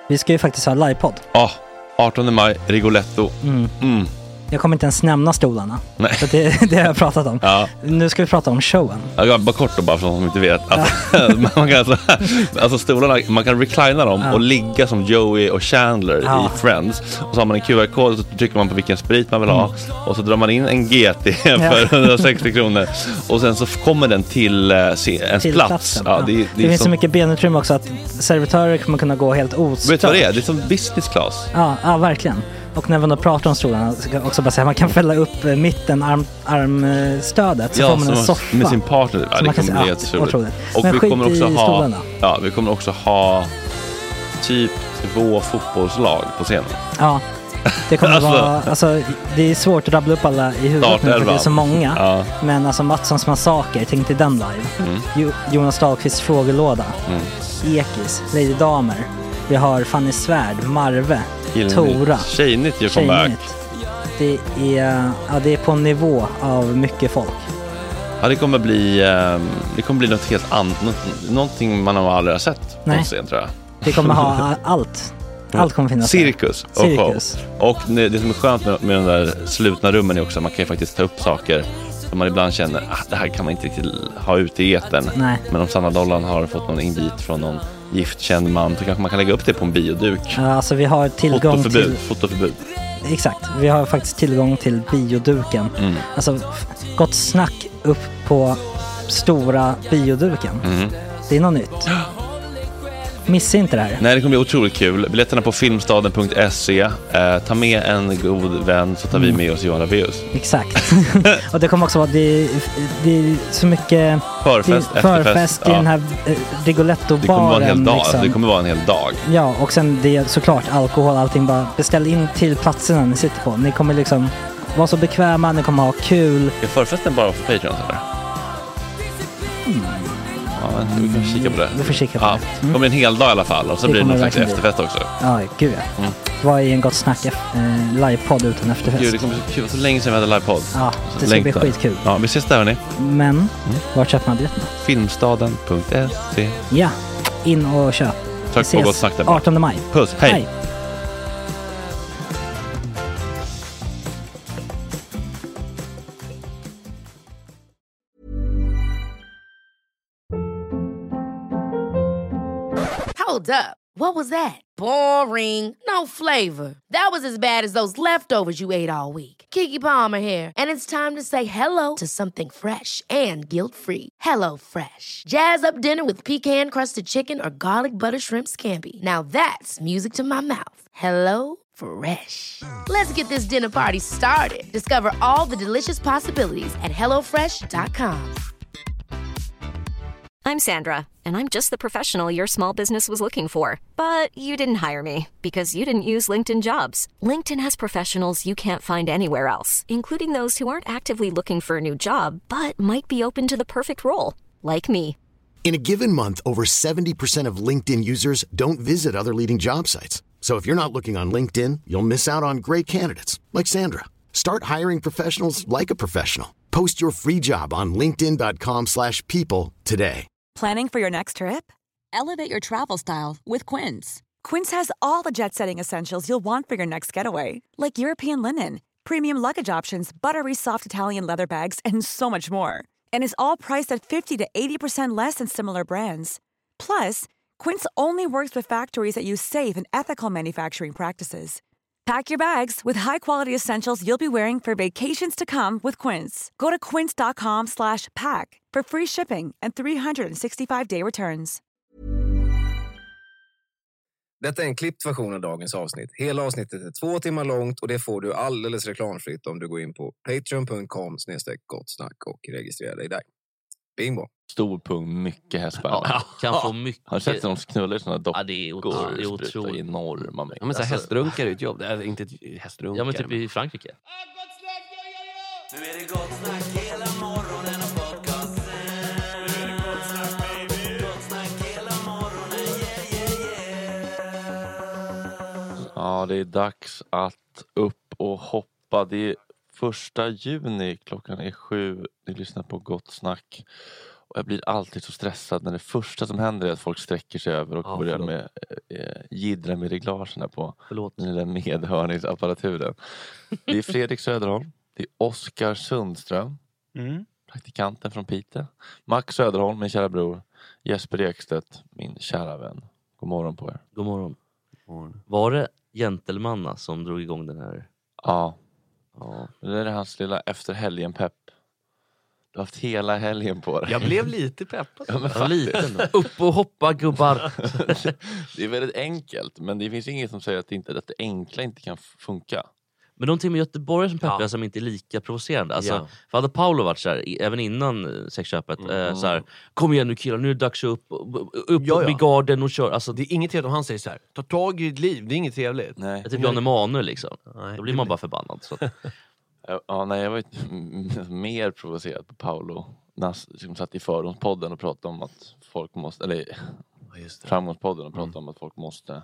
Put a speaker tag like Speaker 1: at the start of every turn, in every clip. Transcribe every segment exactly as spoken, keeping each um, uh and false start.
Speaker 1: Vi ska ju faktiskt ha livepodd.
Speaker 2: Ja, oh, artonde maj, Rigoletto.
Speaker 1: Mm.
Speaker 2: Mm.
Speaker 1: Jag kommer inte ens nämna stolarna.
Speaker 2: Nej.
Speaker 1: För det, det har jag pratat om.
Speaker 2: Ja.
Speaker 1: Nu ska vi prata om showen.
Speaker 2: Ja, bara kort då, bara för de som inte vet. Alltså, man kan alltså, alltså stolarna, man kan reclina dem
Speaker 1: ja.
Speaker 2: och ligga som Joey och Chandler ja. i Friends. Och så har man en Q R-kod och så trycker man på vilken sprit man vill ha. Mm. Och så drar man in en G T för hundrasextio kronor. Och sen så kommer den till uh, se, ens
Speaker 1: till
Speaker 2: plats. Ja,
Speaker 1: ja.
Speaker 2: det, det,
Speaker 1: det
Speaker 2: det
Speaker 1: finns
Speaker 2: som...
Speaker 1: så mycket benutrymme också att servitörer kommer kunna gå helt ostört.
Speaker 2: Vet du vad det är? Det är som business class.
Speaker 1: Ja, ja verkligen. Och när man då pratar om stolarna så kan också bara säga att man kan fälla upp mitten arm, armstödet så
Speaker 2: ja,
Speaker 1: får man en soffa
Speaker 2: med sin partner. Ja, det kommer bli helt otroligt. Och
Speaker 1: Men
Speaker 2: vi kommer också ha
Speaker 1: stolarna.
Speaker 2: Ja, vi kommer också ha typ två fotbollslag på scenen.
Speaker 1: Ja. Det kommer
Speaker 2: alltså,
Speaker 1: vara alltså det är svårt att rabbla upp alla i huvudet nu för det är så många.
Speaker 2: Ja.
Speaker 1: Men alltså Mattssons massaker, tänk till den live. Mm. Jo, Jonas Dahlqvists frågelåda. Mm. Ekis, Lady Damer. Vi har Fanny Svärd, Marve,
Speaker 2: Gillnytt.
Speaker 1: Tora.
Speaker 2: Tjejnytt gör comeback.
Speaker 1: Det är, ja, det är på en nivå av mycket folk.
Speaker 2: Ja, det kommer bli det kommer bli något helt annat, något, någonting man har aldrig har sett på scen, tror jag.
Speaker 1: Det kommer ha allt. Allt kommer finnas.
Speaker 2: Cirkus och
Speaker 1: Cirkus.
Speaker 2: show. Och det som är skönt med, med de där slutna rummen är också att man kan ju faktiskt ta upp saker som man ibland känner att det här kan man inte riktigt ha ute i etern.
Speaker 1: Nej.
Speaker 2: Men om Sanna Dollan har fått någon invit från någon giftkänd man så kanske man kan lägga upp det på en bioduk.
Speaker 1: Ja, alltså vi har tillgång
Speaker 2: fotoförbud,
Speaker 1: till...
Speaker 2: Fotoförbud.
Speaker 1: Exakt, vi har faktiskt tillgång till bioduken. Mm. Alltså, gott snack upp på stora bioduken. Mm. Det är något nytt. Missa inte det här.
Speaker 2: Nej, det kommer bli otroligt kul. Biljetterna på filmstaden punkt se. Eh, ta med en god vän så tar mm. vi med oss Johan Rabaeus.
Speaker 1: Exakt. Och det kommer också vara det, det är så mycket
Speaker 2: förfest,
Speaker 1: det, förfest i ja. den här eh, Rigoletto-baren.
Speaker 2: Det kommer vara en hel dag.
Speaker 1: Liksom.
Speaker 2: Det kommer vara en hel dag.
Speaker 1: Ja, och sen det är såklart alkohol, allting. Bara beställ in till platserna ni sitter på. Ni kommer liksom vara så bekväma, ni kommer ha kul.
Speaker 2: Är förfesten bara för Patreon eller? Mm. Ja, vi kan kika på det.
Speaker 1: Vi får kika på
Speaker 2: ja, det. Mm. Det kommer en hel dag i alla fall. Och så det blir det någon slags efterfest också.
Speaker 1: Ja, gud ja. Mm. Vad är en gott snack eh, livepodd utan efterfest?
Speaker 2: Gud, det kommer så kul. Så länge sedan vi hade livepodd.
Speaker 1: Ja, det ska
Speaker 2: Längtar.
Speaker 1: bli skitkul.
Speaker 2: Ja, vi ses där hörni.
Speaker 1: Men, mm. var köper man biljetterna?
Speaker 2: filmstaden punkt se.
Speaker 1: Ja, in och köp.
Speaker 2: Tack på gott snack där.
Speaker 1: artonde maj.
Speaker 2: Puss, hej. hej.
Speaker 3: Hold up. What was that? Boring. No flavor. That was as bad as those leftovers you ate all week. Keke Palmer here, and it's time to say hello to something fresh and guilt-free. Hello Fresh. Jazz up dinner with pecan-crusted chicken or garlic butter shrimp scampi. Now that's music to my mouth. Hello Fresh. Let's get this dinner party started. Discover all the delicious possibilities at hello fresh dot com.
Speaker 4: I'm Sandra, and I'm just the professional your small business was looking for. But you didn't hire me because you didn't use LinkedIn Jobs. LinkedIn has professionals you can't find anywhere else, including those who aren't actively looking for a new job, but might be open to the perfect role, like me.
Speaker 5: In a given month, over seventy percent of LinkedIn users don't visit other leading job sites. So if you're not looking on LinkedIn, you'll miss out on great candidates, like Sandra. Start hiring professionals like a professional. Post your free job on linkedin dot com slash people today.
Speaker 6: Planning for your next trip? Elevate your travel style with Quince. Quince has all the jet-setting essentials you'll want for your next getaway, like European linen, premium luggage options, buttery soft Italian leather bags, and so much more. And is all priced at fifty to eighty percent less than similar brands. Plus, Quince only works with factories that use safe and ethical manufacturing practices. Pack your bags with high-quality essentials you'll be wearing for vacations to come with Quince. Go to quince dot com slash pack for free shipping and three sixty-five day returns.
Speaker 7: Detta är en klippt version av dagens avsnitt. Hela avsnittet är två timmar långt och det får du alldeles reklamfritt om du går in på patreon punkt com slash gottsnack och registrerar dig där. Bingo.
Speaker 2: Stor pung, mycket hästbärare.
Speaker 8: Ja, kan få mycket.
Speaker 2: Har du sett när de knullar i sådana dockor?
Speaker 8: Ja, det är otroligt. Det är otroligt.
Speaker 2: Enorma mängder.
Speaker 9: Ja, men så här, hästrunkar är ett jobb. Det är inte ett hästrunkar.
Speaker 8: Ja, men typ i Frankrike.
Speaker 10: Nu är det gott snack hela morgonen och podcasten. Nu är det gott snack, baby. Gott snack hela morgonen, yeah, yeah, yeah.
Speaker 2: Ja, det är dags att upp och hoppa. Det är första juni, klockan är sju. Ni lyssnar på Gott snack. Och jag blir alltid så stressad när det första som händer är att folk sträcker sig över och
Speaker 9: Ja,
Speaker 2: börjar
Speaker 9: förlåt.
Speaker 2: med eh, jiddra med reglagerna på
Speaker 9: Förlåt.
Speaker 2: den lilla medhörningsapparaturen. Det är Fredrik Söderholm. Det är Oskar Sundström.
Speaker 11: Mm.
Speaker 2: Praktikanten från Piteå. Max Söderholm, min kära bror. Jesper Ekstedt, min kära vän. God morgon på er.
Speaker 8: God morgon. Var det Gentlemanna som drog igång den här?
Speaker 2: Ja.
Speaker 8: Ja.
Speaker 2: Det är hans lilla efter helgen-pepp. Du har haft hela helgen på dig.
Speaker 9: Jag blev lite peppad.
Speaker 2: Ja, men
Speaker 8: Ja, liten då. Upp och hoppa gubbar.
Speaker 2: Det är väldigt enkelt, men det finns inget som säger att det, inte, att det enkla inte kan funka.
Speaker 8: Men någonting med Göteborg som peppar
Speaker 9: Ja.
Speaker 8: som inte är lika provocerande. Alltså,
Speaker 9: Ja.
Speaker 8: för hade Paolo varit så här, i- även innan eh, sexköpet,
Speaker 9: Mm.
Speaker 8: eh, så här, kom igen nu killar, nu är det dags att upp, upp
Speaker 9: Ja, ja.
Speaker 8: vid garden och kör. Alltså,
Speaker 9: Det är inget trevligt om han säger så här: ta tag i ditt liv, det är inget trevligt.
Speaker 2: Nej.
Speaker 8: typ Jan Emanuel liksom.
Speaker 9: Nej,
Speaker 8: Då blir man bara förbannad. Så att,
Speaker 2: Ja, nej, jag var ju mer provocerad på Paolo. Nas, som satt i Fördomspodden och pratade om att folk måste, eller
Speaker 9: Ja, just det.
Speaker 2: Framgångspodden och pratade om att folk måste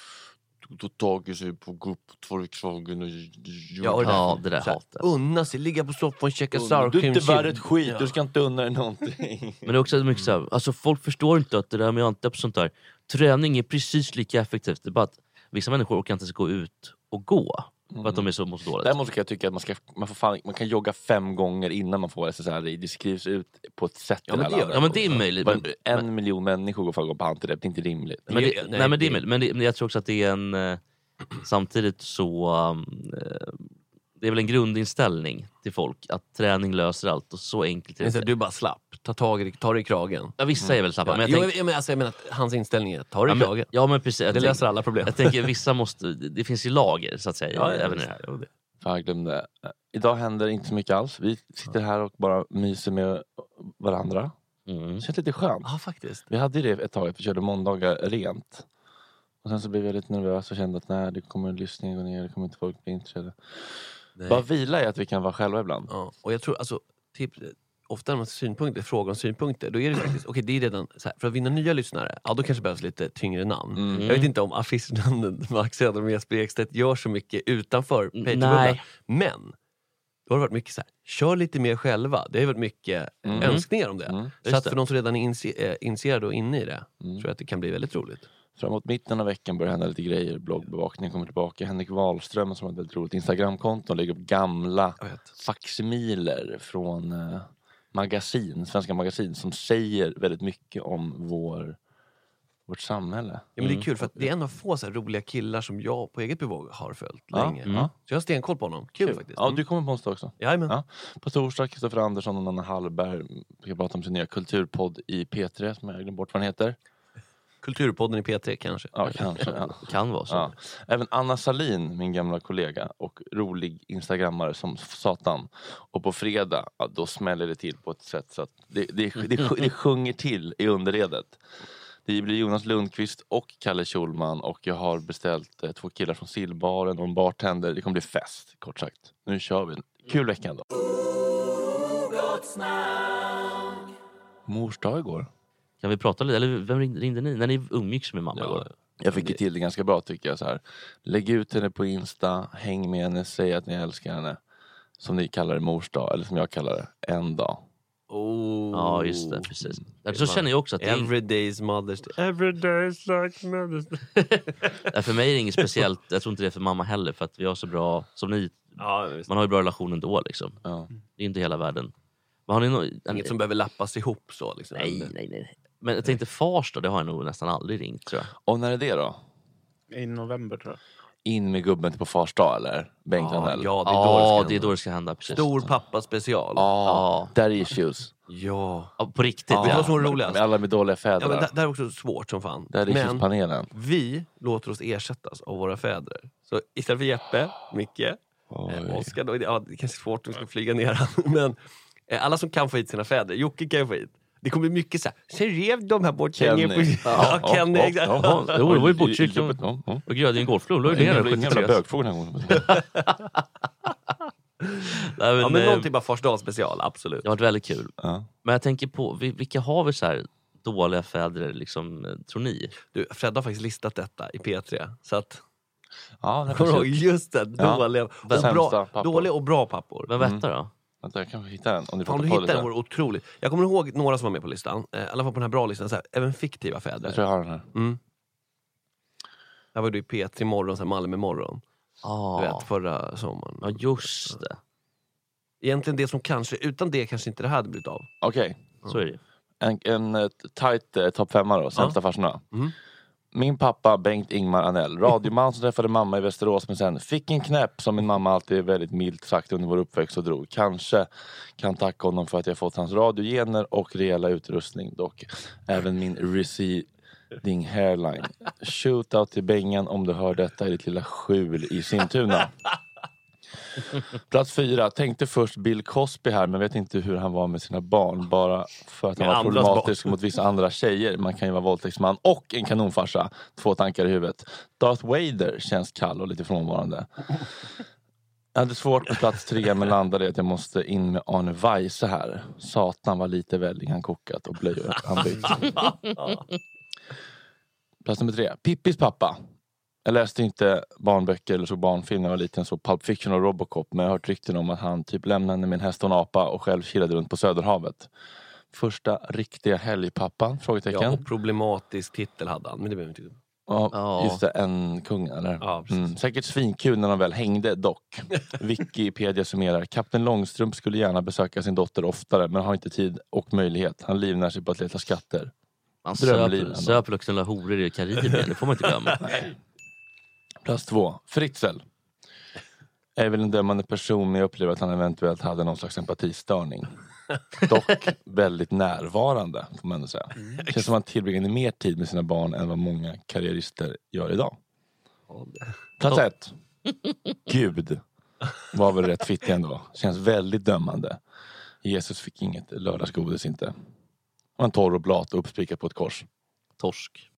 Speaker 2: ta tag i sig på grupp tvåviksvagen och
Speaker 9: Ja, och det där,
Speaker 8: Ja, det där
Speaker 9: så här,
Speaker 8: hatet.
Speaker 9: unna sig, ligga på soffan, käka
Speaker 2: Du är
Speaker 9: sour
Speaker 2: inte värd ett skit, du ska inte unna dig någonting.
Speaker 8: men det är också mycket så här, alltså folk förstår inte att det där med antidepp och sånt där, träning är precis lika effektivt. Det är bara att vissa människor orkar inte ens gå ut och gå. För att de är så mot dåligt.
Speaker 2: Däremot kan jag tycka att man, ska, man, får fan, man kan jogga fem gånger innan man får S S R I. Det skrivs ut på ett sätt
Speaker 9: Ja,
Speaker 2: i
Speaker 9: men
Speaker 2: det här
Speaker 9: det gör
Speaker 2: landet.
Speaker 8: Ja men det är möjligt.
Speaker 2: Bara
Speaker 8: Men,
Speaker 2: en
Speaker 8: men,
Speaker 2: miljon människor går för att gå på antidepp, det är inte rimligt.
Speaker 8: men, det,
Speaker 9: Nej,
Speaker 8: nej, men det är
Speaker 9: det-
Speaker 8: möjligt. Men, det, men jag tror också att det är en... Eh, samtidigt så... Um, eh, det är väl en grundinställning till folk att träning löser allt och så enkelt är
Speaker 9: Men
Speaker 8: det
Speaker 9: så här,
Speaker 8: inte.
Speaker 9: du bara slapp, ta tag i, ta dig i kragen.
Speaker 8: Ja, vissa är väl slappa. Men jag
Speaker 9: Jo,
Speaker 8: tänker,
Speaker 9: jag, men alltså, jag menar att hans inställning är, ta dig
Speaker 8: ja,
Speaker 9: i
Speaker 8: men,
Speaker 9: kragen.
Speaker 8: ja men precis. Jag
Speaker 9: Det
Speaker 8: tänker-
Speaker 9: löser alla problem.
Speaker 8: Jag tänker vissa måste... Det finns ju lager så att säga.
Speaker 9: Ja, ja,
Speaker 8: även i
Speaker 9: visst.
Speaker 8: det här.
Speaker 9: Jo, det.
Speaker 2: Fan, jag glömde. Idag händer inte så mycket alls. Vi sitter här och bara myser med varandra.
Speaker 8: Mm.
Speaker 2: Det känns lite skönt.
Speaker 9: Ja, faktiskt.
Speaker 2: Vi hade ju det ett tag, att vi körde måndagar rent. Och sen så blev jag lite nervös och kände att nej, det kommer lyssningen gå ner, det kommer inte folk bli intresserade.
Speaker 9: Nej.
Speaker 2: Bara vila i att vi kan vara själva ibland.
Speaker 9: Ja, och jag tror alltså, typ, ofta när man har synpunkter, frågar om synpunkter, då är det faktiskt, okej det är redan så här, för att vinna nya lyssnare, ja då kanske behövs lite tyngre namn.
Speaker 2: Mm.
Speaker 9: Jag vet inte om affischnamnen Max Söderholm och Jesper Ekstedt gör så mycket utanför Patreon-bubblan.
Speaker 8: Nej.
Speaker 9: Men då har det varit mycket så här, kör lite mer själva. Det har varit mycket
Speaker 2: Mm.
Speaker 9: önskningar om det.
Speaker 2: Mm,
Speaker 9: Så
Speaker 2: just
Speaker 9: att för
Speaker 2: det.
Speaker 9: de som redan är inse- äh, initierade och inne i det,
Speaker 2: Mm.
Speaker 9: tror jag att det kan bli väldigt roligt.
Speaker 2: Framåt mitten av veckan börjar hända lite grejer. Bloggbevakningen kommer tillbaka. Henrik Wahlström som har ett väldigt roligt Instagramkonto lägger upp gamla
Speaker 9: Jag vet.
Speaker 2: faximiler från eh, magasin, svenska magasin som säger väldigt mycket om vår, vårt samhälle.
Speaker 9: Ja, men det är
Speaker 8: Mm.
Speaker 9: kul för att det är en av få så här roliga killar som jag på eget bevåg har följt
Speaker 2: Ja,
Speaker 9: länge.
Speaker 2: mm.
Speaker 9: Så jag har stenkoll på honom. Kul, faktiskt.
Speaker 2: Ja, du kommer på onsdag också.
Speaker 9: Jajamän.
Speaker 2: Ja. På torsdag, Kristoffer Andersson och Nanna Hallberg ska prata om sin nya kulturpodd i P tre som jag glömt bort vad den heter.
Speaker 9: Kulturpodden i P tre kanske.
Speaker 2: Ja, kanske. Ja.
Speaker 8: Kan vara så.
Speaker 2: Ja. Även Anna Salin, min gamla kollega och rolig instagrammare som satan. Och på fredag, ja, då smäller det till på ett sätt så att det, det, det, det, det sjunger till i underredet. Det blir Jonas Lundqvist och Kalle Schulman och jag har beställt eh, två killar från Sillbaren och en bartender. Det kommer bli fest, kort sagt. Nu kör vi. Kul vecka ändå. Mors dag igår.
Speaker 8: Kan vi prata lite? Eller vem ringde, ringde ni? När ni umgicks med mamma igår?
Speaker 2: Jag fick ju till det ganska bra tycker jag så här. Lägg ut henne på Insta, häng med henne, säg att ni älskar henne. Som ni kallar det mors dag, eller som jag kallar det, en dag.
Speaker 9: Oh.
Speaker 8: Ja, just det. Precis. Så känner jag också att det är,
Speaker 9: Every day's Mother's Day. Every day's like Mother's Day.
Speaker 8: för mig är det inget speciellt. Jag tror inte det är för mamma heller. För att vi har så bra, som ni,
Speaker 9: Ja, visst.
Speaker 8: man har ju bra relation ändå liksom.
Speaker 2: Ja.
Speaker 8: Det är inte hela världen. Men har ni no- en,
Speaker 9: Inget som behöver lappas ihop så liksom.
Speaker 8: nej, nej, nej. Men jag tänkte fars då, det har jag nog nästan aldrig ringt tror jag.
Speaker 2: Och när är det då?
Speaker 11: I november tror jag.
Speaker 2: In med gubben till på fars dag eller? Bengt
Speaker 9: Ja,
Speaker 2: Randell?
Speaker 9: ja, det är då
Speaker 8: Ja,
Speaker 9: det
Speaker 8: det är
Speaker 9: ska
Speaker 8: då det ska hända. Precis.
Speaker 9: Stor pappa special.
Speaker 2: Ja, där är issues.
Speaker 9: Ja.
Speaker 8: Ja, på riktigt.
Speaker 9: Vet du
Speaker 8: Ja.
Speaker 9: vad som är roligast?
Speaker 2: Med alla med dåliga
Speaker 9: Ja, men
Speaker 2: fäder.
Speaker 9: det, det är också svårt som fan.
Speaker 2: Där är
Speaker 9: Men
Speaker 2: issues-panelen.
Speaker 9: vi låter oss ersättas av våra fäder. Så istället för Jeppe, Micke, eh, Oskar, då, är det- ja, det är kanske svårt om vi ska flyga ner han. Men eh, alla som kan få hit sina fäder, Jocke kan ju få hit. Det kommer bli mycket så här. Sen rev de här bort
Speaker 2: Kenny.
Speaker 9: På... Ja,
Speaker 2: Ja,
Speaker 9: Kenny,
Speaker 2: ja,
Speaker 9: exakt.
Speaker 2: ja, ja.
Speaker 8: Jo, det var ju
Speaker 2: I- i-
Speaker 8: bortcykeln.
Speaker 2: jobbet, ja, ja.
Speaker 8: Och gud, det är en golfflod. Låg
Speaker 2: Ingen
Speaker 8: ner
Speaker 2: jävla- ingen jävla
Speaker 8: sjuttiotre.
Speaker 2: bögfråga den här gången.
Speaker 8: Nej, men,
Speaker 9: Ja, men
Speaker 8: eh,
Speaker 9: någonting bara fars dag special, absolut.
Speaker 8: Det har varit väldigt kul.
Speaker 2: Ja.
Speaker 8: Men jag tänker på, vi- vilka har vi så här dåliga fäder liksom, eh, tror ni?
Speaker 9: Du, Fred har faktiskt listat detta i P tre. Så att,
Speaker 2: Ja, det
Speaker 9: kommer du
Speaker 2: är
Speaker 9: ihåg?
Speaker 2: precis.
Speaker 9: Just det,
Speaker 2: Ja.
Speaker 9: dåliga, och
Speaker 2: Sämsta
Speaker 9: bra,
Speaker 2: pappor.
Speaker 9: dåliga och bra pappor.
Speaker 8: Vem
Speaker 2: Mm.
Speaker 8: vettar då?
Speaker 2: Vänta, jag kan hitta den. Om du
Speaker 9: Om du hittar den vore otroligt. Jag kommer ihåg några som var med på listan. Eh, I alla fall på den här bra listan. Så här, även fiktiva fäder.
Speaker 2: Jag tror jag har den här.
Speaker 9: Mm. Här var du i P tre morgon, så här Malmö morgon.
Speaker 8: Ah.
Speaker 9: Du vet, förra sommaren.
Speaker 8: Ja, just det.
Speaker 9: Egentligen det som kanske, utan det kanske inte det här hade blivit av.
Speaker 2: Okej.
Speaker 8: Så är det.
Speaker 2: En, en uh, tight uh, topp femma då, sämsta
Speaker 9: Ja.
Speaker 2: farsorna.
Speaker 9: Mm.
Speaker 2: Min pappa Bengt Ingmar Anell, radioman som träffade mamma i Västerås, men sen fick en knäpp som min mamma alltid väldigt milt sagt under vår uppväxt och drog. Kanske kan tacka honom för att jag fått hans radiogener och rejäla utrustning, dock även min receding hairline. Shootout till Bengan om du hör detta i ditt lilla skjul i Sintuna. Plats fyra. Tänkte först Bill Cosby här, men vet inte hur han var med sina barn. Bara för att han
Speaker 9: Med
Speaker 2: var
Speaker 9: andras
Speaker 2: problematisk mot vissa andra tjejer. Man kan ju vara våldtäktsman och en kanonfarsa. Två tankar i huvudet. Darth Vader känns kall och lite frånvarande. Jag hade svårt med plats tre, men landade att jag måste in med Arne Weise här. Satan var lite väldigt han kokat och blöjor han bytt. Plats nummer tre. Pippis pappa. Jag läste inte barnböcker eller så barnfilm när jag var liten, så Pulp Fiction och Robocop, men jag har hört rykten om att han typ lämnade med en häst och en apa och själv kilade runt på Söderhavet. Första riktiga helgpappan? Frågetecken.
Speaker 9: Ja, och problematisk titel hade han, men det behöver inte.
Speaker 2: Ja,
Speaker 8: Ja.
Speaker 2: just det, en kung eller?
Speaker 9: Ja, precis.
Speaker 2: Mm, säkert svinkul när de väl hängde dock. Wikipedia summerar. Kapten Långstrump skulle gärna besöka sin dotter oftare, men har inte tid och möjlighet. Han livnär sig på att leta skatter.
Speaker 8: Man
Speaker 2: Drömliv
Speaker 8: söper,
Speaker 2: ändå.
Speaker 8: söper också några horor i Karibien, det får man inte glömma.
Speaker 2: Plats två. Fritzl. Jag är väl en dömande person, men jag upplever att han eventuellt hade någon slags empatistörning. Dock väldigt närvarande, får man ändå säga. Det känns som att han tillbringade mer tid med sina barn än vad många karriärister gör idag. Plats ett. Gud. Var väl rätt fittig ändå. Känns väldigt dömande. Jesus fick inget lördagsgodis inte. Och en torr och blat och uppspikad på ett kors.
Speaker 8: Torsk.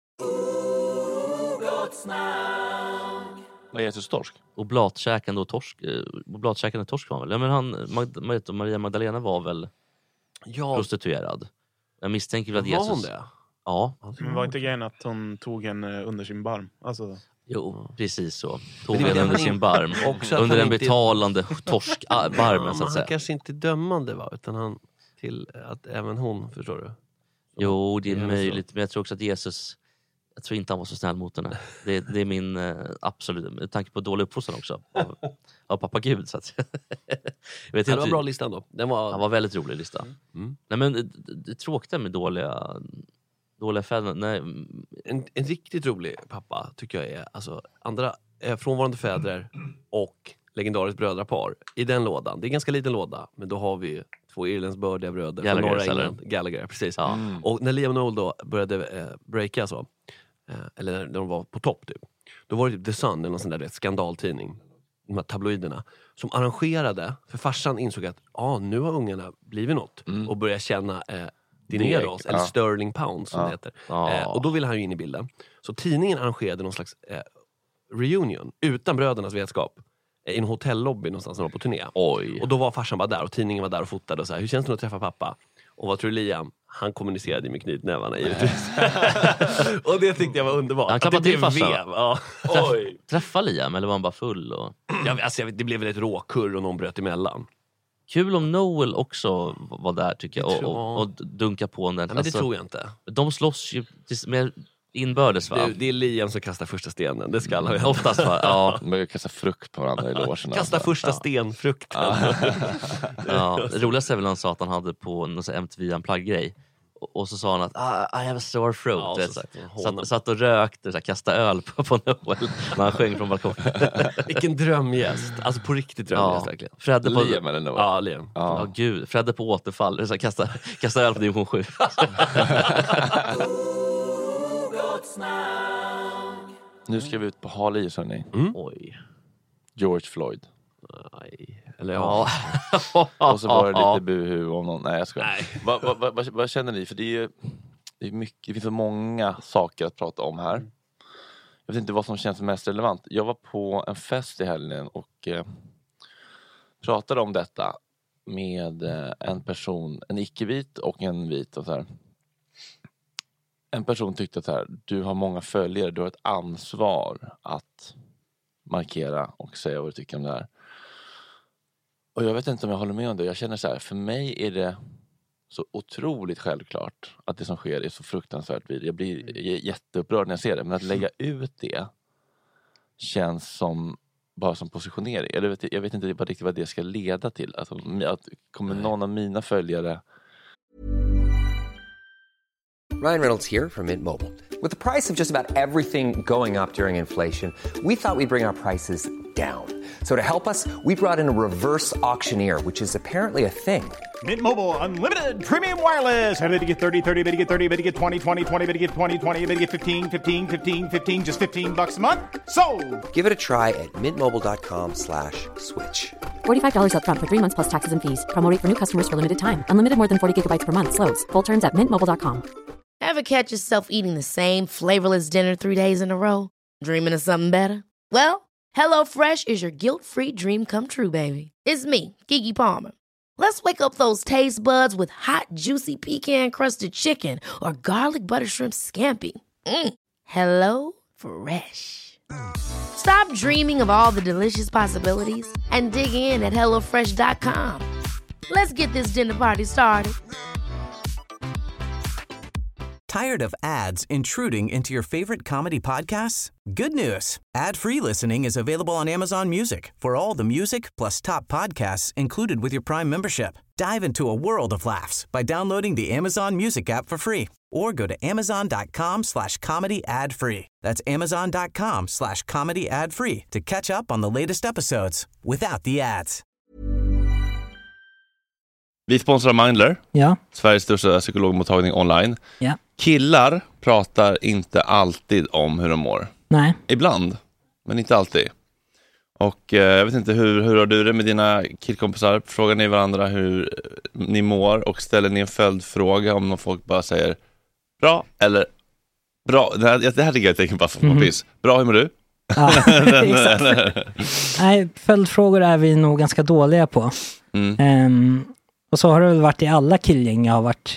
Speaker 2: Vad är Jesus torsk?
Speaker 8: Och blatkäkande och torsk. eh, Och blatkäkande torsk var han väl? Ja, men han, Mag- Maria Magdalena var väl
Speaker 9: Ja,
Speaker 8: prostituerad. Jag misstänker väl att
Speaker 9: var hon
Speaker 8: Jesus...
Speaker 9: det?
Speaker 8: Ja,
Speaker 11: Men var inte grejen att hon tog henne under sin barm? Alltså,
Speaker 8: jo, precis så. Tog
Speaker 9: det var
Speaker 8: henne
Speaker 9: det
Speaker 8: under
Speaker 9: han
Speaker 8: sin
Speaker 9: inte-
Speaker 8: barm.
Speaker 9: också att
Speaker 8: Under
Speaker 9: han
Speaker 8: den
Speaker 9: inte-
Speaker 8: betalande torskbarmen
Speaker 9: Ja,
Speaker 8: så
Speaker 9: men
Speaker 8: att säga.
Speaker 9: han kanske inte är dömande, va? Utan han till att även hon, förstår du?
Speaker 8: Jo, det är
Speaker 9: Det är
Speaker 8: möjligt. Men jag tror också att Jesus... Jag tror inte han var så snäll mot henne. Det, det är min eh, absolut... Med tanke på dålig uppfostran också. Av, av pappa Gud, så att säga. Jag vet
Speaker 9: Ja,
Speaker 8: inte,
Speaker 9: det var en bra lista ändå. Den var...
Speaker 8: Han var väldigt rolig lista.
Speaker 9: Mm.
Speaker 8: Nej, men det, det tråkiga med dåliga... Dåliga fäder... Nej,
Speaker 9: En, en riktigt rolig pappa tycker jag är alltså, andra eh, frånvarande fäder och legendariskt brödrapar i den lådan. Det är en ganska liten låda, men då har vi två irlandsbördiga bröder från
Speaker 8: Gallagher,
Speaker 9: norra
Speaker 8: eller?
Speaker 9: England. Gallagher, precis.
Speaker 8: ja.
Speaker 9: Och när Liam Noel då började eh, breaka så, eh, eller när de var på topp typ, då var det typ The Sun, eller någon sån där rätt skandaltidning, de här tabloiderna, som arrangerade, för farsan insåg att ah, nu har ungarna blivit något
Speaker 2: Mm.
Speaker 9: och började tjäna eh, dineros,
Speaker 2: Deg,
Speaker 9: eller
Speaker 2: ja.
Speaker 9: sterling pounds som
Speaker 2: Ja.
Speaker 9: det heter.
Speaker 8: Ja.
Speaker 9: Eh, och då ville han ju in i bilden. Så tidningen arrangerade någon slags eh, reunion utan brödernas vetskap eh, i en hotellobby någonstans när de var på turné.
Speaker 8: Oj.
Speaker 9: Och då var farsan bara där och tidningen var där och fotade och så här, hur känns det att träffa pappa? Och vad tror du, Liam? Han kommunicerade med knytnävarna givetvis. Och det tyckte jag var underbart.
Speaker 8: Han
Speaker 9: Att
Speaker 8: klappade
Speaker 9: det
Speaker 8: till
Speaker 9: blev
Speaker 8: farsan.
Speaker 9: vev. Ja.
Speaker 8: Träff, träffa Liam, eller var han bara full? Och...
Speaker 9: Ja, alltså, jag vet, det blev väl ett råkurr och någon bröt emellan.
Speaker 8: Kul om Noel också var där tycker jag.
Speaker 9: Det
Speaker 8: Och,
Speaker 9: tror-
Speaker 8: och, och dunka på en.
Speaker 9: Nej, men
Speaker 8: Alltså,
Speaker 9: det tror jag inte.
Speaker 8: de slåss ju tills- mer inbördes, va?
Speaker 9: Det, det är Liam som kastar första stenen, det ska alla veta.
Speaker 8: Oftast, va? Ja.
Speaker 2: De börjar kasta frukt på varandra i logerna.
Speaker 9: Kasta första stenfrukten.
Speaker 8: Ja, det roligaste är väl när han sa att han hade på någon sån här M T V Unplugged-grej. Och, och så sa han att ah, I have a sore throat.
Speaker 9: Ja,
Speaker 8: vet,
Speaker 9: så
Speaker 8: så här.
Speaker 9: hånar.
Speaker 8: satt, satt och rökte, så här, kastade öl på, på Noel när han sjöng från balkongen.
Speaker 9: Vilken drömgäst. Alltså på riktigt drömgäst
Speaker 8: Ja.
Speaker 9: verkligen.
Speaker 8: Fredde på,
Speaker 2: Liam eller Noel?
Speaker 9: Ja, Liam.
Speaker 8: ja.
Speaker 2: Ja.
Speaker 8: Gud, Fredde på återfall. Så här, kasta, kasta öl på division sju.
Speaker 2: Nu ska vi ut på hal is, hörni.
Speaker 8: Oj.
Speaker 2: George Floyd.
Speaker 9: Nej. Eller ja.
Speaker 8: Ja.
Speaker 2: Och så var det lite buhu om någon. Nej, jag skojar.
Speaker 9: Nej.
Speaker 2: Vad vad- vad- vad- vad känner ni? För det är ju det är mycket, det finns så många saker att prata om här. Jag vet inte vad som känns mest relevant. Jag var på en fest i helgen och eh, pratade om detta med eh, en person, en icke-vit och en vit och så här. En person tyckte att så här, du har många följare, du har ett ansvar att markera och säga vad du tycker om det här. Och jag vet inte om jag håller med om det. Jag känner så här, för mig är det så otroligt självklart att det som sker är så fruktansvärt vid. Jag blir jätteupprörd när jag ser det. Men att lägga ut det känns som bara som positionering. Jag vet, jag vet inte bara riktigt vad det ska leda till. Alltså, att kommer någon av mina följare...
Speaker 12: Ryan Reynolds here from Mint Mobile. With the price of just about everything going up during inflation, we thought we'd bring our prices down. So to help us, we brought in a reverse auctioneer, which is apparently a thing.
Speaker 13: Mint Mobile Unlimited Premium Wireless. How to get thirty, thirty, how to get thirty, how to get twenty, twenty, twenty, how to get twenty, twenty, how to get fifteen, fifteen, fifteen, fifteen, just fifteen bucks a month? Sold!
Speaker 12: Give it a try at mintmobile.com slash switch.
Speaker 14: forty-five dollars up front for three months plus taxes and fees. Promo rate for new customers for limited time. Unlimited more than forty gigabytes per month. Slows full terms at mint mobile dot com.
Speaker 3: Ever catch yourself eating the same flavorless dinner three days in a row? Dreaming of something better? Well, HelloFresh is your guilt-free dream come true, baby. It's me, Keke Palmer. Let's wake up those taste buds with hot, juicy pecan-crusted chicken or garlic butter shrimp scampi. Mm. Hello Fresh. Stop dreaming of all the delicious possibilities and dig in at hello fresh dot com. Let's get this dinner party started.
Speaker 15: Tired of ads intruding into your favorite comedy podcasts? Good news. Ad-free listening is available on Amazon Music for all the music plus top podcasts included with your Prime membership. Dive into a world of laughs by downloading the Amazon Music app for free or go to amazon.com slash comedy ad free. That's amazon.com slash comedy ad free to catch up on the latest episodes without the ads.
Speaker 2: Vi sponsrar Mindler.
Speaker 1: Ja.
Speaker 2: Sveriges största psykologmottagning online.
Speaker 1: Ja.
Speaker 2: Killar pratar inte alltid om hur de mår.
Speaker 1: Nej.
Speaker 2: Ibland, men inte alltid. Och eh, jag vet inte, hur, hur har du det med dina killkompisar? Frågar ni varandra hur ni mår och ställer ni en följdfråga om någon folk bara säger bra eller bra? Det här, det här tycker jag tänker bara för mm. piss. Bra, hur mår du?
Speaker 1: Ja, exakt. Nej, följdfrågor är vi nog ganska dåliga på. Mm. Um, och så har det väl varit i alla killgäng jag har varit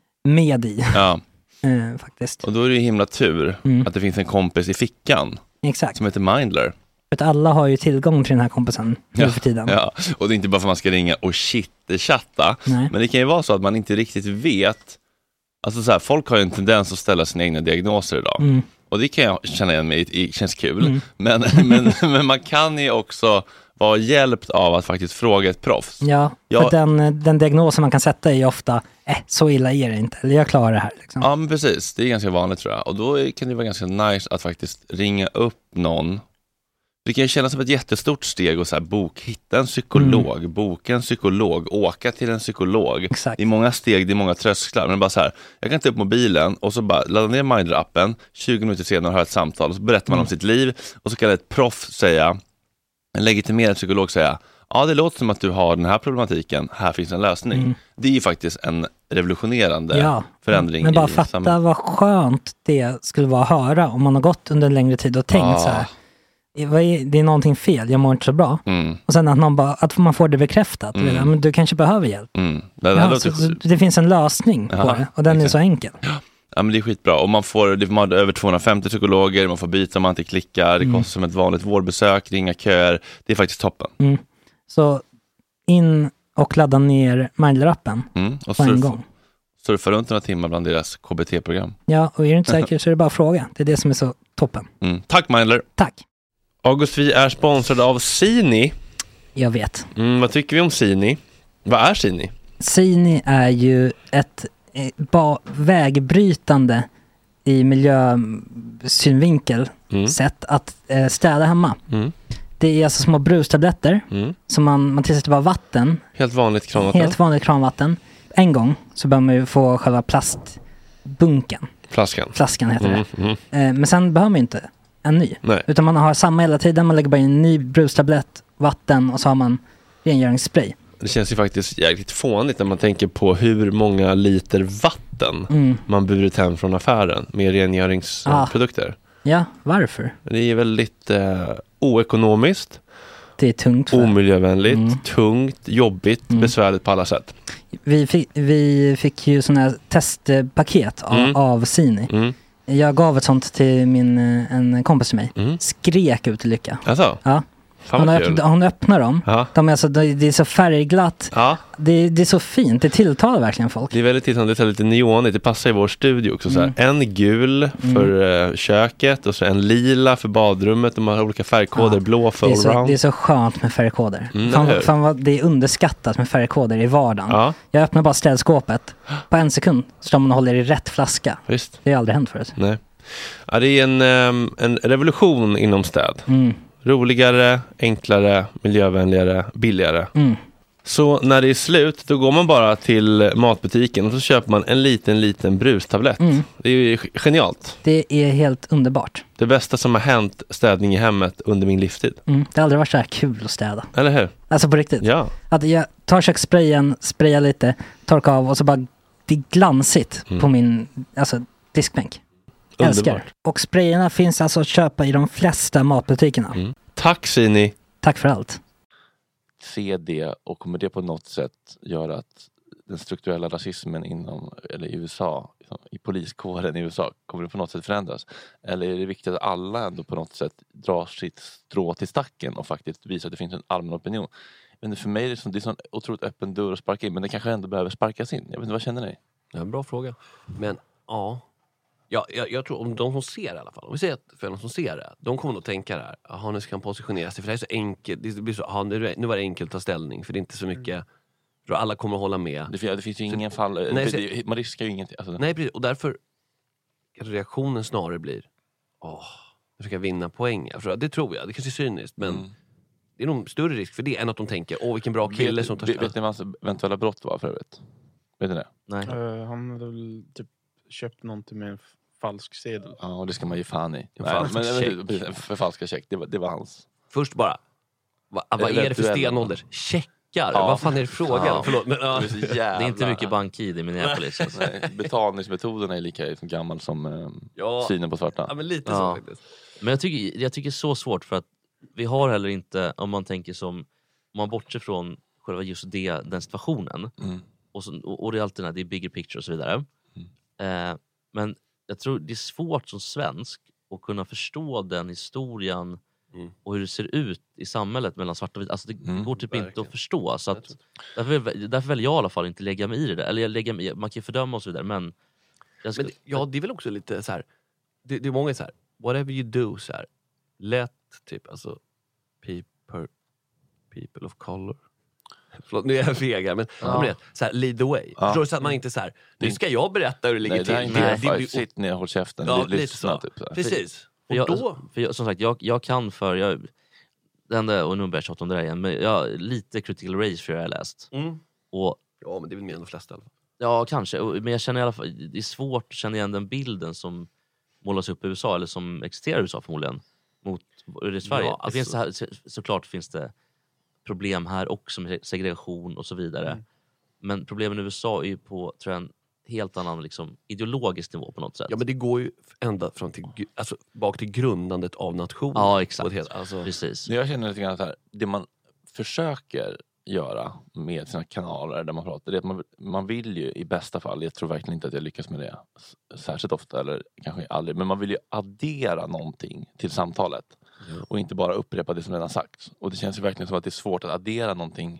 Speaker 1: med i. Ja. uh, faktiskt.
Speaker 2: Och då är det ju himla tur mm. att det finns en kompis i fickan.
Speaker 1: Exakt.
Speaker 2: Som heter Mindler.
Speaker 1: För att alla har ju tillgång till den här kompisen
Speaker 2: ja,
Speaker 1: för tiden.
Speaker 2: Ja, och det är inte bara för att man ska ringa och shit-chatta. Men det kan ju vara så att man inte riktigt vet. Alltså så här, folk har ju en tendens att ställa sina egna diagnoser idag. Mm. Och det kan jag känna igen mig, det känns kul. Mm. Men, men, men man kan ju också vara hjälpt av att faktiskt fråga ett proffs.
Speaker 1: Ja, för jag, den, den diagnosen man kan sätta är ju ofta, eh, så illa är det inte. Eller jag klarar det här. Liksom.
Speaker 2: Ja, men precis. Det är ganska vanligt tror jag. Och då kan det vara ganska nice att faktiskt ringa upp någon. Det kan ju kännas som ett jättestort steg och så här, bok, hitta en psykolog, mm. boka en psykolog, åka till en psykolog.
Speaker 1: Exakt.
Speaker 2: Det är många steg, det är många trösklar. Men bara så här, jag kan ta upp mobilen och så bara ladda ner Mindler-appen, tjugo minuter senare har ett samtal och så berättar man mm. om sitt liv och så kan ett proff säga, en legitimerad psykolog säga, ja det låter som att du har den här problematiken, här finns en lösning. Mm. Det är ju faktiskt en revolutionerande ja. förändring.
Speaker 1: Men bara
Speaker 2: i
Speaker 1: fatta
Speaker 2: samhället.
Speaker 1: Vad skönt det skulle vara att höra om man har gått under en längre tid och tänkt ja. så här. Det är någonting fel, jag mår inte så bra. Mm. Och sen att, någon bara, att man får det bekräftat. Mm. Men du kanske behöver hjälp. Mm. Det, ja, låter... det finns en lösning på ja, det. Och den exakt. är så enkel.
Speaker 2: Ja, men det är skitbra. Och man får, man har över tvåhundrafemtio psykologer. Man får byta om man inte klickar. Det mm. kostar som ett vanligt vårdbesök. Ringa köer. Det är faktiskt toppen.
Speaker 1: Mm. Så in och ladda ner Mindler-appen
Speaker 2: mm. och
Speaker 1: på en
Speaker 2: surf,
Speaker 1: gång.
Speaker 2: Surfa runt några timmar bland deras K B T-program.
Speaker 1: Ja, och är du inte säker så är det bara fråga. Det är det som är så toppen.
Speaker 2: Mm. Tack Mindler.
Speaker 1: Tack.
Speaker 2: August, vi är sponsrade av Sini.
Speaker 1: Jag vet.
Speaker 2: Mm, vad tycker vi om Sini? Vad är Sini?
Speaker 1: Sini är ju ett eh, ba- vägbrytande i miljösynvinkel mm. sätt att eh, städa hemma. Mm. Det är alltså små brustabletter mm. som man, man tillsätter bara vatten.
Speaker 2: Helt vanligt kranvatten.
Speaker 1: Helt vanligt kranvatten. En gång så bör man ju få själva plastbunken.
Speaker 2: Flaskan.
Speaker 1: Flaskan heter
Speaker 2: mm.
Speaker 1: det.
Speaker 2: Mm.
Speaker 1: Eh, men sen behöver man ju inte en ny.
Speaker 2: Nej.
Speaker 1: Utan man har samma hela tiden. Man lägger bara in en ny brustablett, vatten och så har man rengöringsspray.
Speaker 2: Det känns ju faktiskt jäkligt fånigt när man tänker på hur många liter vatten mm. man burit hem från affären med rengöringsprodukter.
Speaker 1: Ah. Ja, varför?
Speaker 2: Det är väldigt eh, oekonomiskt.
Speaker 1: Det är tungt. För.
Speaker 2: Omiljövänligt,
Speaker 1: mm.
Speaker 2: tungt, jobbigt, mm. besvärligt på alla sätt.
Speaker 1: Vi fick, vi fick ju sådana här testpaket av, mm. av Sini. Mm. Jag gav ett sånt till min, en kompis till mig. Mm. Skrek ut i lycka.
Speaker 2: Alltså?
Speaker 1: Ja.
Speaker 2: Fan vad
Speaker 1: hon,
Speaker 2: kul.
Speaker 1: öpp, hon öppnar dem.
Speaker 2: Ja.
Speaker 1: De är alltså, det är så färgglatt.
Speaker 2: Ja.
Speaker 1: Det, det är så fint. Det tilltalar verkligen folk.
Speaker 2: Det är väldigt tilltalande. Det är lite neonigt. Det passar i vår studio också. Så här.
Speaker 1: Mm.
Speaker 2: En gul för
Speaker 1: Mm.
Speaker 2: uh, köket och så en lila för badrummet. De har olika färgkoder.
Speaker 1: Ja.
Speaker 2: Blå för
Speaker 1: Det är, så,
Speaker 2: allround.
Speaker 1: det är så skönt med färgkoder.
Speaker 2: Mm,
Speaker 1: fan,
Speaker 2: eller hur?
Speaker 1: fan vad det är underskattat med färgkoder i vardagen.
Speaker 2: Ja.
Speaker 1: Jag öppnar bara städskåpet. På en sekund står man och håller i rätt flaska.
Speaker 2: Visst.
Speaker 1: Det har aldrig hänt förut.
Speaker 2: Nej. Ja, det är en, um, en revolution inom städ.
Speaker 1: Mm.
Speaker 2: Roligare, enklare, miljövänligare, billigare.
Speaker 1: Mm.
Speaker 2: Så när det är slut, då går man bara till matbutiken och så köper man en liten, liten brustablett.
Speaker 1: Mm.
Speaker 2: Det är ju genialt.
Speaker 1: Det är helt underbart.
Speaker 2: Det bästa som har hänt städning i hemmet under min livstid.
Speaker 1: Mm. Det har aldrig varit så här kul att städa.
Speaker 2: Eller hur?
Speaker 1: Alltså på riktigt.
Speaker 2: Ja.
Speaker 1: Att jag tar kökssprayen, sprayar lite, torkar av och så bara det är glansigt
Speaker 2: Mm.
Speaker 1: på min alltså, diskbänk. Älskar.
Speaker 2: Underbart.
Speaker 1: Och sprayerna finns alltså att köpa i de flesta matbutikerna.
Speaker 2: Mm. Tack Sini.
Speaker 1: Tack för allt.
Speaker 2: Se det och kommer det på något sätt göra att den strukturella rasismen inom, eller i U S A, i poliskåren i U S A, kommer det på något sätt förändras? Eller är det viktigt att alla ändå på något sätt drar sitt strå till stacken och faktiskt visar att det finns en allmän opinion? Men för mig är det, så, det är sån otroligt öppen dörr att sparka in, men det kanske ändå behöver sparkas in. Jag vet inte, vad känner ni?
Speaker 9: Det är en bra fråga. Men ja, ja jag, jag tror om de som ser i alla fall, om vi säger att för de som ser det, de kommer nog tänka det här, jaha, nu ska han positionera sig, för det här är så enkelt, det blir så, aha, nu, nu var det enkelt att ta ställning, för det är inte så mycket, jag tror alla kommer att hålla med.
Speaker 2: Det, det finns ju ingen fall,
Speaker 9: nej,
Speaker 2: det,
Speaker 9: så,
Speaker 2: det, man riskar ju ingenting. Alltså.
Speaker 9: Nej, precis, och därför reaktionen snarare blir, åh, nu ska jag vinna poäng. För det tror jag, det kanske är cyniskt, men mm. det är nog större risk för det än att de tänker, åh vilken bra kille
Speaker 2: vet,
Speaker 9: som tar...
Speaker 2: Vet, vet ni vad hans eventuella brott var för övrigt? Vet ni det?
Speaker 8: Nej.
Speaker 11: Uh, han hade väl typ köpt någonting med en f- falsk sedel.
Speaker 2: Ja, och det ska man ju fan i.
Speaker 9: En
Speaker 2: Nej,
Speaker 9: falsk
Speaker 2: men,
Speaker 9: check.
Speaker 2: men, förfalska check, det var, det var hans.
Speaker 9: Först bara, vad, vad är det för stenålder? Checkar? Ja. Vad fan är det frågan?
Speaker 2: Ja.
Speaker 9: Förlåt, men, ja.
Speaker 2: det, är
Speaker 8: det är inte mycket bank-id i Minneapolis. Alltså.
Speaker 2: Nej, betalningsmetoderna är lika liksom, gammal som eh,
Speaker 9: ja.
Speaker 2: synen på svarta.
Speaker 9: Ja, men lite
Speaker 8: ja.
Speaker 9: så faktiskt.
Speaker 8: Men jag tycker, jag tycker det är så svårt för att vi har heller inte, om man tänker som, om man bortser från själva just det, den situationen.
Speaker 2: Mm.
Speaker 8: Och, så, och, och det är alltid den här, det är bigger picture och så vidare. Mm. Eh, men jag tror det är svårt som svensk att kunna förstå den historien mm. och hur det ser ut i samhället mellan svart och vit. Alltså det mm. går typ Verkligen. inte att förstå. Så att, därför, därför väljer jag i alla fall inte lägga mig i det där. Eller jag lägger mig, man kan ju fördöma och så vidare. Men, jag ska,
Speaker 9: men ja, det är väl också lite så här. Det, det är många så här. Whatever you do så här. Let typ alltså people, people of color. Förlåt, nu är jag fega, men ja. det, så här, lead the way.
Speaker 2: Ja.
Speaker 9: Förstår du, så att man inte så här, nu ska jag berätta hur det ligger
Speaker 2: nej,
Speaker 9: till.
Speaker 2: Det är inte nej, det, sitt ner och håll käften.
Speaker 9: Ja,
Speaker 2: det,
Speaker 9: lite så.
Speaker 2: Typ, så
Speaker 9: precis.
Speaker 8: För jag, då... för jag, som sagt, jag, jag kan för... Jag, det enda, och nu börjar jag tjata om det där igen, men jag lite critical race för jag har läst.
Speaker 9: Mm.
Speaker 8: Och,
Speaker 9: ja, men det är väl mer än de flesta i alla fall.
Speaker 8: Ja, kanske. Men jag känner i alla fall, det är svårt att känna igen den bilden som målas upp i U S A, eller som existerar i U S A förmodligen, mot i Sverige. Ja, alltså... det finns så här, såklart finns det problem här också med segregation och så vidare. Mm. Men problemen i U S A är ju på, tror jag, en helt annan liksom, ideologisk nivå på något sätt.
Speaker 9: Ja, men det går ju ända fram till, alltså, bak till grundandet av nationen.
Speaker 8: Ja, exakt.
Speaker 9: Helt, alltså...
Speaker 8: Precis.
Speaker 2: Jag känner lite grann så här, det man försöker göra med sina kanaler där man pratar, det är att man, man vill ju i bästa fall, jag tror verkligen inte att jag lyckas med det särskilt ofta, eller kanske aldrig, men man vill ju addera någonting till samtalet. Mm. Och inte bara upprepa det som redan sagts. Och det känns ju verkligen som att det är svårt att addera någonting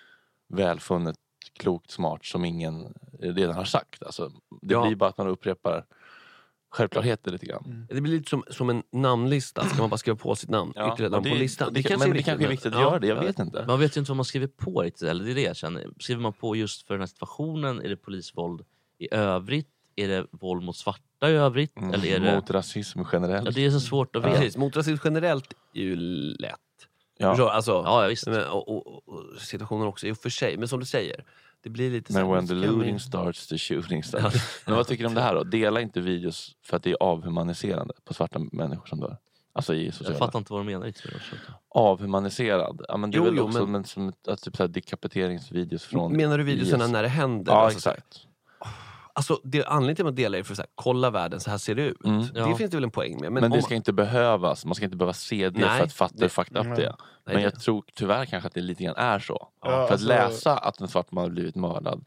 Speaker 2: välfunnet, klokt, smart som ingen redan har sagt. Alltså, det ja. blir bara att man upprepar självklarheter lite grann.
Speaker 9: Mm. Det blir lite som, som en namnlista. Ska man bara skriva på sitt namn
Speaker 2: ja,
Speaker 9: ytterligare namn
Speaker 2: det,
Speaker 9: på listan?
Speaker 2: Det, det, det, men det kanske är viktigt att ja, göra det, jag vet inte.
Speaker 8: Man vet ju inte vad man skriver på riktigt, eller det är det jag känner. Skriver man på just för den här situationen? Är det polisvåld i övrigt? Är det våld mot svarta i övrigt?
Speaker 2: Mm,
Speaker 8: eller är det...
Speaker 2: Mot rasism generellt?
Speaker 8: Ja, det är så svårt att
Speaker 9: ja.
Speaker 8: veta.
Speaker 9: Precis, mot rasism generellt är ju lätt.
Speaker 2: Ja.
Speaker 9: Förstår, alltså,
Speaker 8: ja, visst.
Speaker 9: Men, och, och, och situationen också i och för sig. Men som du säger, det blir lite
Speaker 2: men
Speaker 9: så
Speaker 2: when the looting starts, the shooting starts. Men vad tycker du om det här då? Dela inte videos för att det är avhumaniserande på svarta människor som dör. Alltså i sociala.
Speaker 8: Jag fattar inte vad de menar riktigt.
Speaker 2: Avhumaniserad. Ja, men det är
Speaker 8: jo,
Speaker 2: väl
Speaker 8: jo,
Speaker 2: också
Speaker 8: men...
Speaker 2: men, som att, typ så här dekapiteringsvideos från...
Speaker 9: Menar du videorna när det händer?
Speaker 2: Ja,
Speaker 9: alltså,
Speaker 2: exakt.
Speaker 9: Alltså, det, anledningen till att man delar är för att här, kolla världen, så här ser det ut.
Speaker 2: Mm.
Speaker 9: Det
Speaker 2: Ja.
Speaker 9: finns det väl en poäng med.
Speaker 2: Men, men det
Speaker 9: om...
Speaker 2: ska inte behövas. Man ska inte behöva se det
Speaker 9: Nej,
Speaker 2: för att fatta hur fucked up
Speaker 9: nej.
Speaker 2: det är. Men
Speaker 9: Nej,
Speaker 2: jag
Speaker 9: det.
Speaker 2: tror tyvärr kanske att det lite grann är så.
Speaker 11: Ja,
Speaker 2: för
Speaker 11: alltså...
Speaker 2: att läsa att en svart man har blivit mördad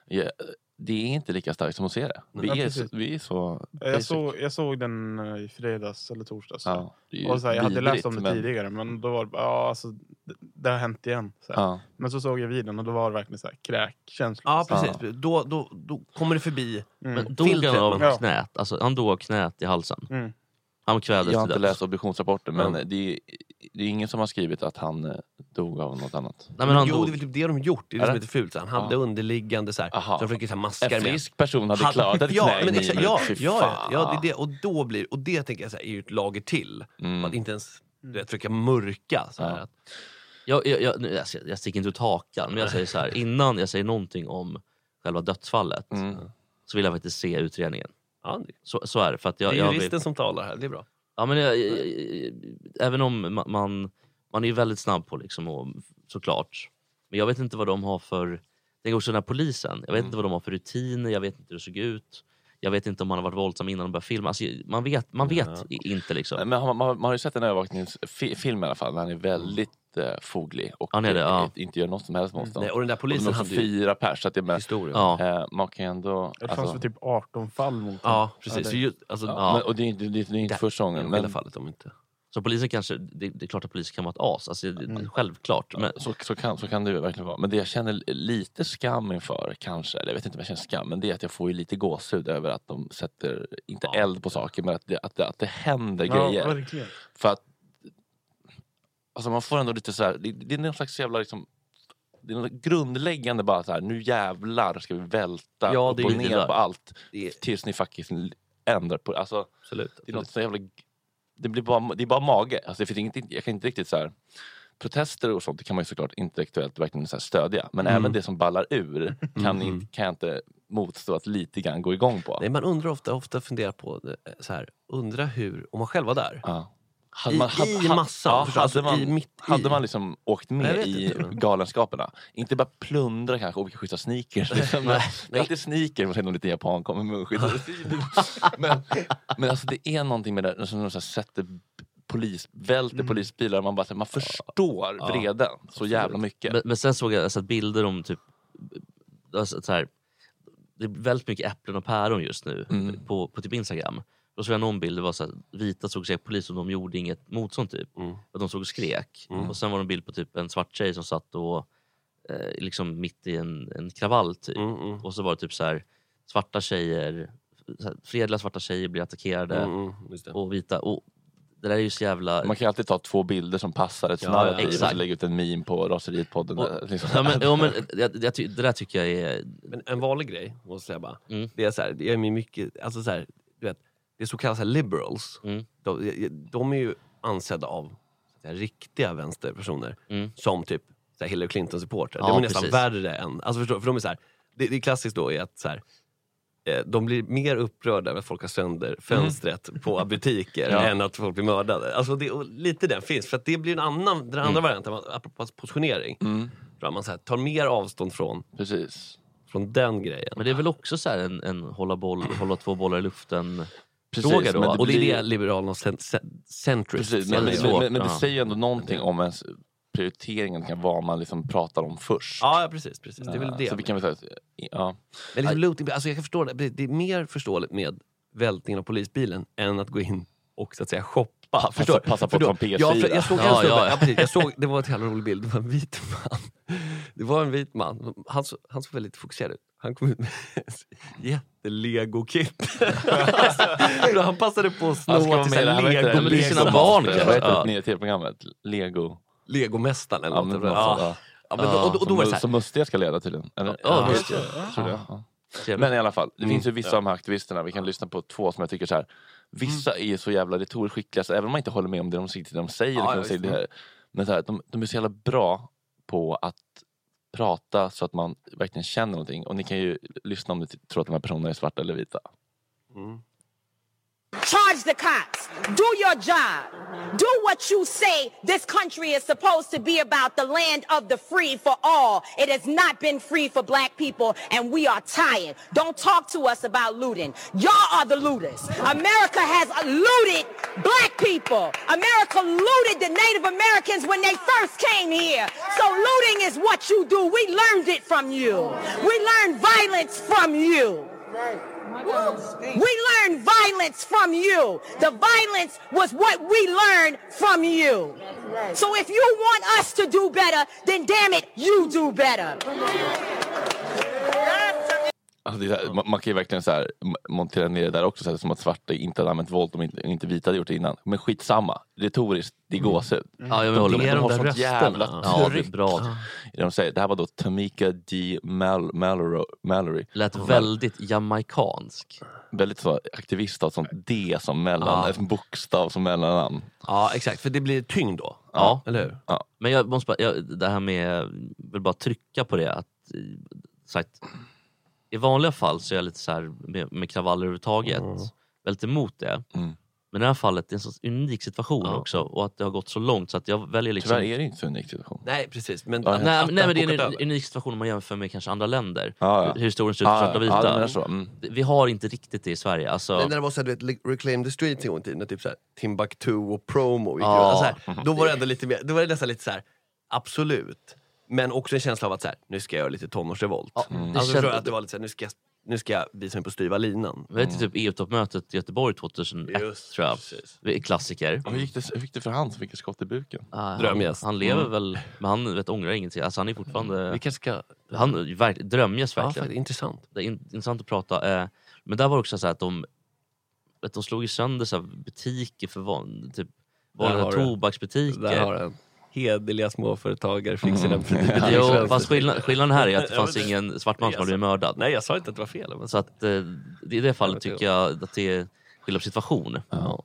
Speaker 2: Ja, det är inte lika starkt som att se det. Vi,
Speaker 11: Ja,
Speaker 2: är,
Speaker 11: precis.
Speaker 2: så, vi är så...
Speaker 11: Jag såg, jag såg den eh, i fredags eller torsdags.
Speaker 2: Ja, det är ju
Speaker 11: och så här, jag hade
Speaker 2: vidrigt,
Speaker 11: läst om det
Speaker 2: men-
Speaker 11: tidigare, men då var det bara, ja, alltså, det, det har hänt igen. Så här.
Speaker 2: Ja.
Speaker 11: Men så såg jag videon och då var det verkligen så här kräkkänsla.
Speaker 9: Ja, precis. Då, då, då kommer det förbi.
Speaker 11: Mm.
Speaker 8: Men dog
Speaker 9: filtret,
Speaker 8: han av
Speaker 11: ja.
Speaker 8: knät? Alltså, han dog av knät i halsen.
Speaker 11: Mm.
Speaker 8: Han kvävdes
Speaker 2: Jag har
Speaker 8: till
Speaker 2: inte
Speaker 8: döds.
Speaker 2: läst obduktionsrapporten, men
Speaker 8: Mm.
Speaker 2: det, är, det är ingen som har skrivit att han eh, dog av något annat.
Speaker 8: Nej, men han
Speaker 9: jo,
Speaker 8: dog.
Speaker 9: det är typ det de gjort. Det är det
Speaker 2: Är
Speaker 9: som
Speaker 2: det?
Speaker 9: heter fult. Han hade
Speaker 2: Ja.
Speaker 9: underliggande så här.
Speaker 2: Aha.
Speaker 9: Så de försöker så här maskar
Speaker 2: En
Speaker 9: med.
Speaker 2: frisk person hade
Speaker 9: Hade-
Speaker 2: klarat ett
Speaker 9: ja,
Speaker 2: knä i
Speaker 9: men
Speaker 2: nio
Speaker 9: exakt,
Speaker 2: minuter.
Speaker 9: ja,
Speaker 2: Fy
Speaker 9: ja,
Speaker 2: fan.
Speaker 9: ja, det är det. Och då blir, och det tänker jag så här, är ju ett lager till.
Speaker 2: Mm.
Speaker 9: Att inte ens du vet, försöka mörka så här.
Speaker 2: Ja.
Speaker 9: Att,
Speaker 8: Jag, jag, jag, nu, jag, jag sticker inte ut hakan, men jag säger så här. Innan jag säger någonting om själva dödsfallet
Speaker 2: Mm.
Speaker 8: så vill jag faktiskt se utredningen.
Speaker 9: ja, det,
Speaker 8: Så, så är det. För att jag,
Speaker 9: det är
Speaker 8: jag
Speaker 9: juristen
Speaker 8: vill,
Speaker 9: som talar här, det är bra.
Speaker 8: ja, men jag, jag, jag, även om ma- man, man är ju väldigt snabb på liksom, och, såklart. Men jag vet inte vad de har för... Det är också den här polisen. Jag vet
Speaker 2: Mm.
Speaker 8: inte vad de har för rutiner. Jag vet inte hur det såg ut. Jag vet inte om han har varit våldsam innan de började filma. Alltså, man vet, man vet
Speaker 9: Ja.
Speaker 8: i- inte liksom.
Speaker 2: Men man, man, man har ju sett en övervakningsfilm i alla fall. Där han är väldigt eh, foglig och
Speaker 8: Han är det, ja.
Speaker 2: eh, inte gör något som helst motstånd.
Speaker 9: Nej, och den där
Speaker 2: Och de
Speaker 9: polisen
Speaker 2: är också
Speaker 9: hade ju
Speaker 2: fyra pers. Så att det är med,
Speaker 9: historia.
Speaker 8: Ja.
Speaker 2: eh, man kan ju ändå...
Speaker 11: Det fanns
Speaker 2: alltså-
Speaker 11: väl typ arton fall mot
Speaker 9: Ja,
Speaker 11: honom.
Speaker 9: precis. Så
Speaker 11: det-
Speaker 9: ju, alltså,
Speaker 2: Ja,
Speaker 8: Ja.
Speaker 2: Men, och det är inte, det är, det är inte
Speaker 9: Det-
Speaker 2: första
Speaker 9: i
Speaker 2: gången.
Speaker 9: enskilda
Speaker 2: Men,
Speaker 9: fallet om inte.
Speaker 8: Så polisen kanske, det, det är klart att polisen kan vara ett as. Alltså, det-
Speaker 11: Mm.
Speaker 8: Självklart. Men,
Speaker 2: så, så, kan, så kan det ju verkligen vara. Men det jag känner lite skam inför kanske, eller jag vet inte om jag känner skam, men det är att jag får ju lite gåshud över att de sätter, inte
Speaker 9: Ja.
Speaker 2: eld på saker, men att det, att det, att det händer
Speaker 11: Ja,
Speaker 2: grejer.
Speaker 11: verkligen.
Speaker 2: För att alltså man får ändå lite så här, det, det är någon slags jävla liksom, det är något grundläggande bara så här, nu jävlar ska vi välta
Speaker 9: Ja,
Speaker 2: upp
Speaker 9: det är
Speaker 2: och
Speaker 9: ju det
Speaker 2: ner
Speaker 9: där.
Speaker 2: på allt
Speaker 9: Det är,
Speaker 2: tills ni faktiskt ändrar på alltså,
Speaker 9: absolut.
Speaker 2: det är något så jävla, det blir bara, det är bara mage, alltså det finns inget, jag kan inte riktigt så här, protester och sånt, det kan man ju såklart intellektuellt verkligen så här stödja, men
Speaker 9: Mm.
Speaker 2: även det som ballar ur kan, inte, kan jag inte motstå att lite grann gå igång på.
Speaker 9: Nej, man undrar ofta, ofta funderar på det, så här, undra hur, om man själv var där.
Speaker 2: Ja. Hade
Speaker 9: I-
Speaker 2: man, hade,
Speaker 9: i
Speaker 2: hade-
Speaker 9: massan,
Speaker 2: ja,
Speaker 9: förstår,
Speaker 2: hade,
Speaker 9: alltså,
Speaker 2: man,
Speaker 9: i mitt i.
Speaker 2: hade man liksom åkt
Speaker 9: Jag
Speaker 2: med
Speaker 9: vet
Speaker 2: i
Speaker 9: inte, men-
Speaker 2: galenskaperna, inte bara plundra kanske och vilka schyssta sneakers liksom.
Speaker 9: Nej,
Speaker 2: Det är alltid sneakers och sen någon liten japan kommer med munskydda. men, men alltså det är någonting med det som de så här sätter polis, välter
Speaker 9: Mm.
Speaker 2: polisbilar, man bara så här, man förstår
Speaker 9: Ja.
Speaker 2: vreden så jävla mycket.
Speaker 8: men, men sen såg jag alltså, bilder om typ... Alltså, så här, det är väldigt mycket äpplen och päron just nu
Speaker 2: Mm.
Speaker 8: på, på typ Instagram. Då såg jag någon bild, det var så här, vita såg sig polis och de gjorde inget motstånd typ.
Speaker 9: Mm.
Speaker 8: Och de såg och skrek.
Speaker 9: Mm.
Speaker 8: Och sen var det en bild på typ en svart tjej som satt och eh, liksom mitt i en, en kravall typ.
Speaker 9: Mm, mm.
Speaker 8: Och så var det typ så här svarta tjejer, så här, fredliga svarta tjejer blir attackerade
Speaker 9: Mm, mm, just det.
Speaker 8: och vita. Och det där är ju så jävla...
Speaker 2: Man kan ju alltid ta två bilder som passar ett
Speaker 9: Ja,
Speaker 2: narrativ och så
Speaker 8: exakt.
Speaker 2: lägga ut en meme på Raseriet-podden.
Speaker 8: Och-
Speaker 2: där, liksom.
Speaker 8: Ja, men, ja, men, jag, jag, ty- det där tycker jag är...
Speaker 9: Men en vanlig grej, måste jag säga bara.
Speaker 8: Mm.
Speaker 9: Det är så här, det är mycket, alltså så här, du vet, det är så kallade så här liberals.
Speaker 8: Mm.
Speaker 9: De, de är ju ansedda av så att säga, riktiga vänsterpersoner.
Speaker 8: Mm.
Speaker 9: Som typ så här, Hillary Clinton-supportrar.
Speaker 8: Ja,
Speaker 9: de är nästan
Speaker 8: precis.
Speaker 9: värre än, alltså förstår, för de är så här, det, det är klassiskt då är att så här, eh, de blir mer upprörda över att folk har sönder fönstret på butiker
Speaker 2: Ja.
Speaker 9: än att folk blir mördade. Alltså det, och lite den finns, för att det blir en annan, den andra
Speaker 8: Mm.
Speaker 9: varianten, apropå positionering.
Speaker 2: Mm,
Speaker 9: För att man så här, tar mer avstånd från,
Speaker 2: precis.
Speaker 9: från den grejen.
Speaker 8: Men det är väl också så här en, en hålla, boll, hålla två bollar i luften
Speaker 2: Precis,
Speaker 8: fråga då.
Speaker 2: men
Speaker 9: Och det är
Speaker 2: blir-
Speaker 9: det Liberalerna cent- cent- centrist.
Speaker 2: Precis, men, men,
Speaker 8: väldigt
Speaker 2: men,
Speaker 8: svårt,
Speaker 2: men, men det
Speaker 8: ja.
Speaker 2: säger ju ändå någonting om ens prioriteringen, kan vad man liksom pratar om först.
Speaker 9: Ja, ja, precis, precis. Det är väl det.
Speaker 2: Så vi kan väl säga, ja.
Speaker 9: Men liksom looting, alltså jag kan förstå det. Det- Det är mer förståeligt med vältningen av polisbilen än att gå in och så att säga shoppa.
Speaker 2: Passa-
Speaker 9: Förstår du?
Speaker 2: passa på
Speaker 9: För
Speaker 2: att
Speaker 9: då-
Speaker 2: ta en P S fyra.
Speaker 9: Ja, för jag såg en
Speaker 8: Ja,
Speaker 9: snubbe,
Speaker 8: ja.
Speaker 9: ja, precis. Jag såg, det var en jävla rolig bild. Det var en vit man. Det var en vit man. Han, så, han såg väldigt fokuserad ut. Han kom ut med ett jätte-lego-kit. Alltså, han passade på att snå
Speaker 2: Han ska vara
Speaker 9: till
Speaker 2: med i det här, vad heter det?
Speaker 8: men det är
Speaker 9: lego
Speaker 8: sina barn,
Speaker 2: Vad
Speaker 8: kanske.
Speaker 2: heter
Speaker 8: Ja.
Speaker 2: det nya tv-programmet? Lego.
Speaker 9: Legomästaren eller
Speaker 2: Ja,
Speaker 9: något.
Speaker 2: men,
Speaker 9: Ja,
Speaker 2: ja.
Speaker 9: ja, men då, och, då- och då
Speaker 2: som,
Speaker 9: var det så här.
Speaker 2: som Mustiga ska leda tydligen. Eller?
Speaker 8: Ja,
Speaker 2: Ja,
Speaker 8: just
Speaker 2: jag
Speaker 8: det.
Speaker 2: tror det. Ja.
Speaker 8: Trevligt.
Speaker 2: Men i alla fall, det
Speaker 9: Mm.
Speaker 2: finns ju vissa av de här aktivisterna, vi kan lyssna på två som jag tycker så här. Vissa är så jävla retoriskt skickliga, så även om man inte håller med om det de, det de säger,
Speaker 9: Ja,
Speaker 2: kan
Speaker 9: ja,
Speaker 2: de säga
Speaker 9: visst.
Speaker 2: det här. Men så här, de, de är så jävla bra på att prata så att man verkligen känner någonting. Och ni kan ju lyssna om ni tror att de här personerna är svarta eller vita.
Speaker 9: Mm.
Speaker 16: Charge the cops. Do your job. Do what you say this country is supposed to be about, the land of the free for all. It has not been free for black people, and we are tired. Don't talk to us about looting. Y'all are the looters. America has looted Black people. America looted the Native Americans when they first came here. So looting is what you do. We learned it from you. We learned violence from you. We learned violence from you. The violence was what we learned from you. So if you want us to do better, then damn it, you do better.
Speaker 2: Alltså det är, man, man kan ju verkligen så här montera ner det där också så här, som att svarta inte hade använt våld om inte, inte vita hade gjort det innan. Men skitsamma, retoriskt, det går ut.
Speaker 8: Mm. Ja, jag håller med.
Speaker 2: De, de har
Speaker 8: de
Speaker 2: sånt
Speaker 8: rösterna.
Speaker 2: jävla
Speaker 8: Ja, det
Speaker 2: tryck.
Speaker 8: är bra.
Speaker 2: De säger, det här var då Tamika D. Mal- Mallory. Mallory.
Speaker 8: Lät väldigt jamaikansk.
Speaker 2: Väldigt så aktivist av sånt D som mellan,
Speaker 8: Ja.
Speaker 2: en bokstav som mellannamn.
Speaker 9: Ja, exakt, för det blir tyngd då.
Speaker 8: Ja,
Speaker 9: eller hur?
Speaker 2: Ja.
Speaker 8: Men jag måste bara, jag, det här med, vill bara trycka på det att sagt, i vanliga fall så är jag lite så här med, med kravaller överhuvudtaget mm. väldigt emot det.
Speaker 2: Mm.
Speaker 8: Men i det här fallet det är en så unik situation ja. också och att det har gått så långt så att jag väljer liksom...
Speaker 2: Tyvärr är det inte så unik situation.
Speaker 9: Nej, precis. Men,
Speaker 2: ja,
Speaker 8: nej, nej, men det är en unik situation om man jämför med kanske andra länder.
Speaker 2: Ja, ja.
Speaker 8: Hur historien ser ut för svarta och vita.
Speaker 2: Ja, så. Mm.
Speaker 8: Vi har inte riktigt det i Sverige. Alltså...
Speaker 9: Men när det var så här, du vet, Reclaim the Streets en gång i tiden, typ så här, Timbuktu och Promo.
Speaker 8: Ja.
Speaker 9: Så här, då var det ändå lite mer, då var det nästan lite så här, absolut. Men också en känsla av att så här, nu ska jag göra lite tonårsrevolt. Ja, mm. Alltså jag tror att det var lite så här, nu ska jag Nu ska jag visa mig på styva linan.
Speaker 8: Vi vet typ E U-toppmötet i Göteborg tjugohundraett Just, tror jag. Precis. Klassiker.
Speaker 2: Hur gick det, hur gick det för han som fick ett skott i buken?
Speaker 8: Ah, Drömgäst. Han, han lever mm. väl, men han vet, ångrar ingenting. Alltså han är fortfarande...
Speaker 9: Vi kanske ska...
Speaker 8: Han verk, drömgäst verkligen.
Speaker 9: Ja, intressant.
Speaker 8: Det är in, intressant att prata. Eh, men där var det också så här att de, att de slog ju sönder så här butiker för van, typ vanliga tobaksbutiker.
Speaker 9: Där har den. Hederliga småföretagare fick sina
Speaker 8: mm. Jo, fast skillnaden, skillnaden här är att det fanns ingen svart man som hade blivit mördad.
Speaker 9: Nej, jag sa inte att det var fel. Men...
Speaker 8: Så att eh, i det fallet tycker jag att det är skillnad på situation.
Speaker 9: Ja.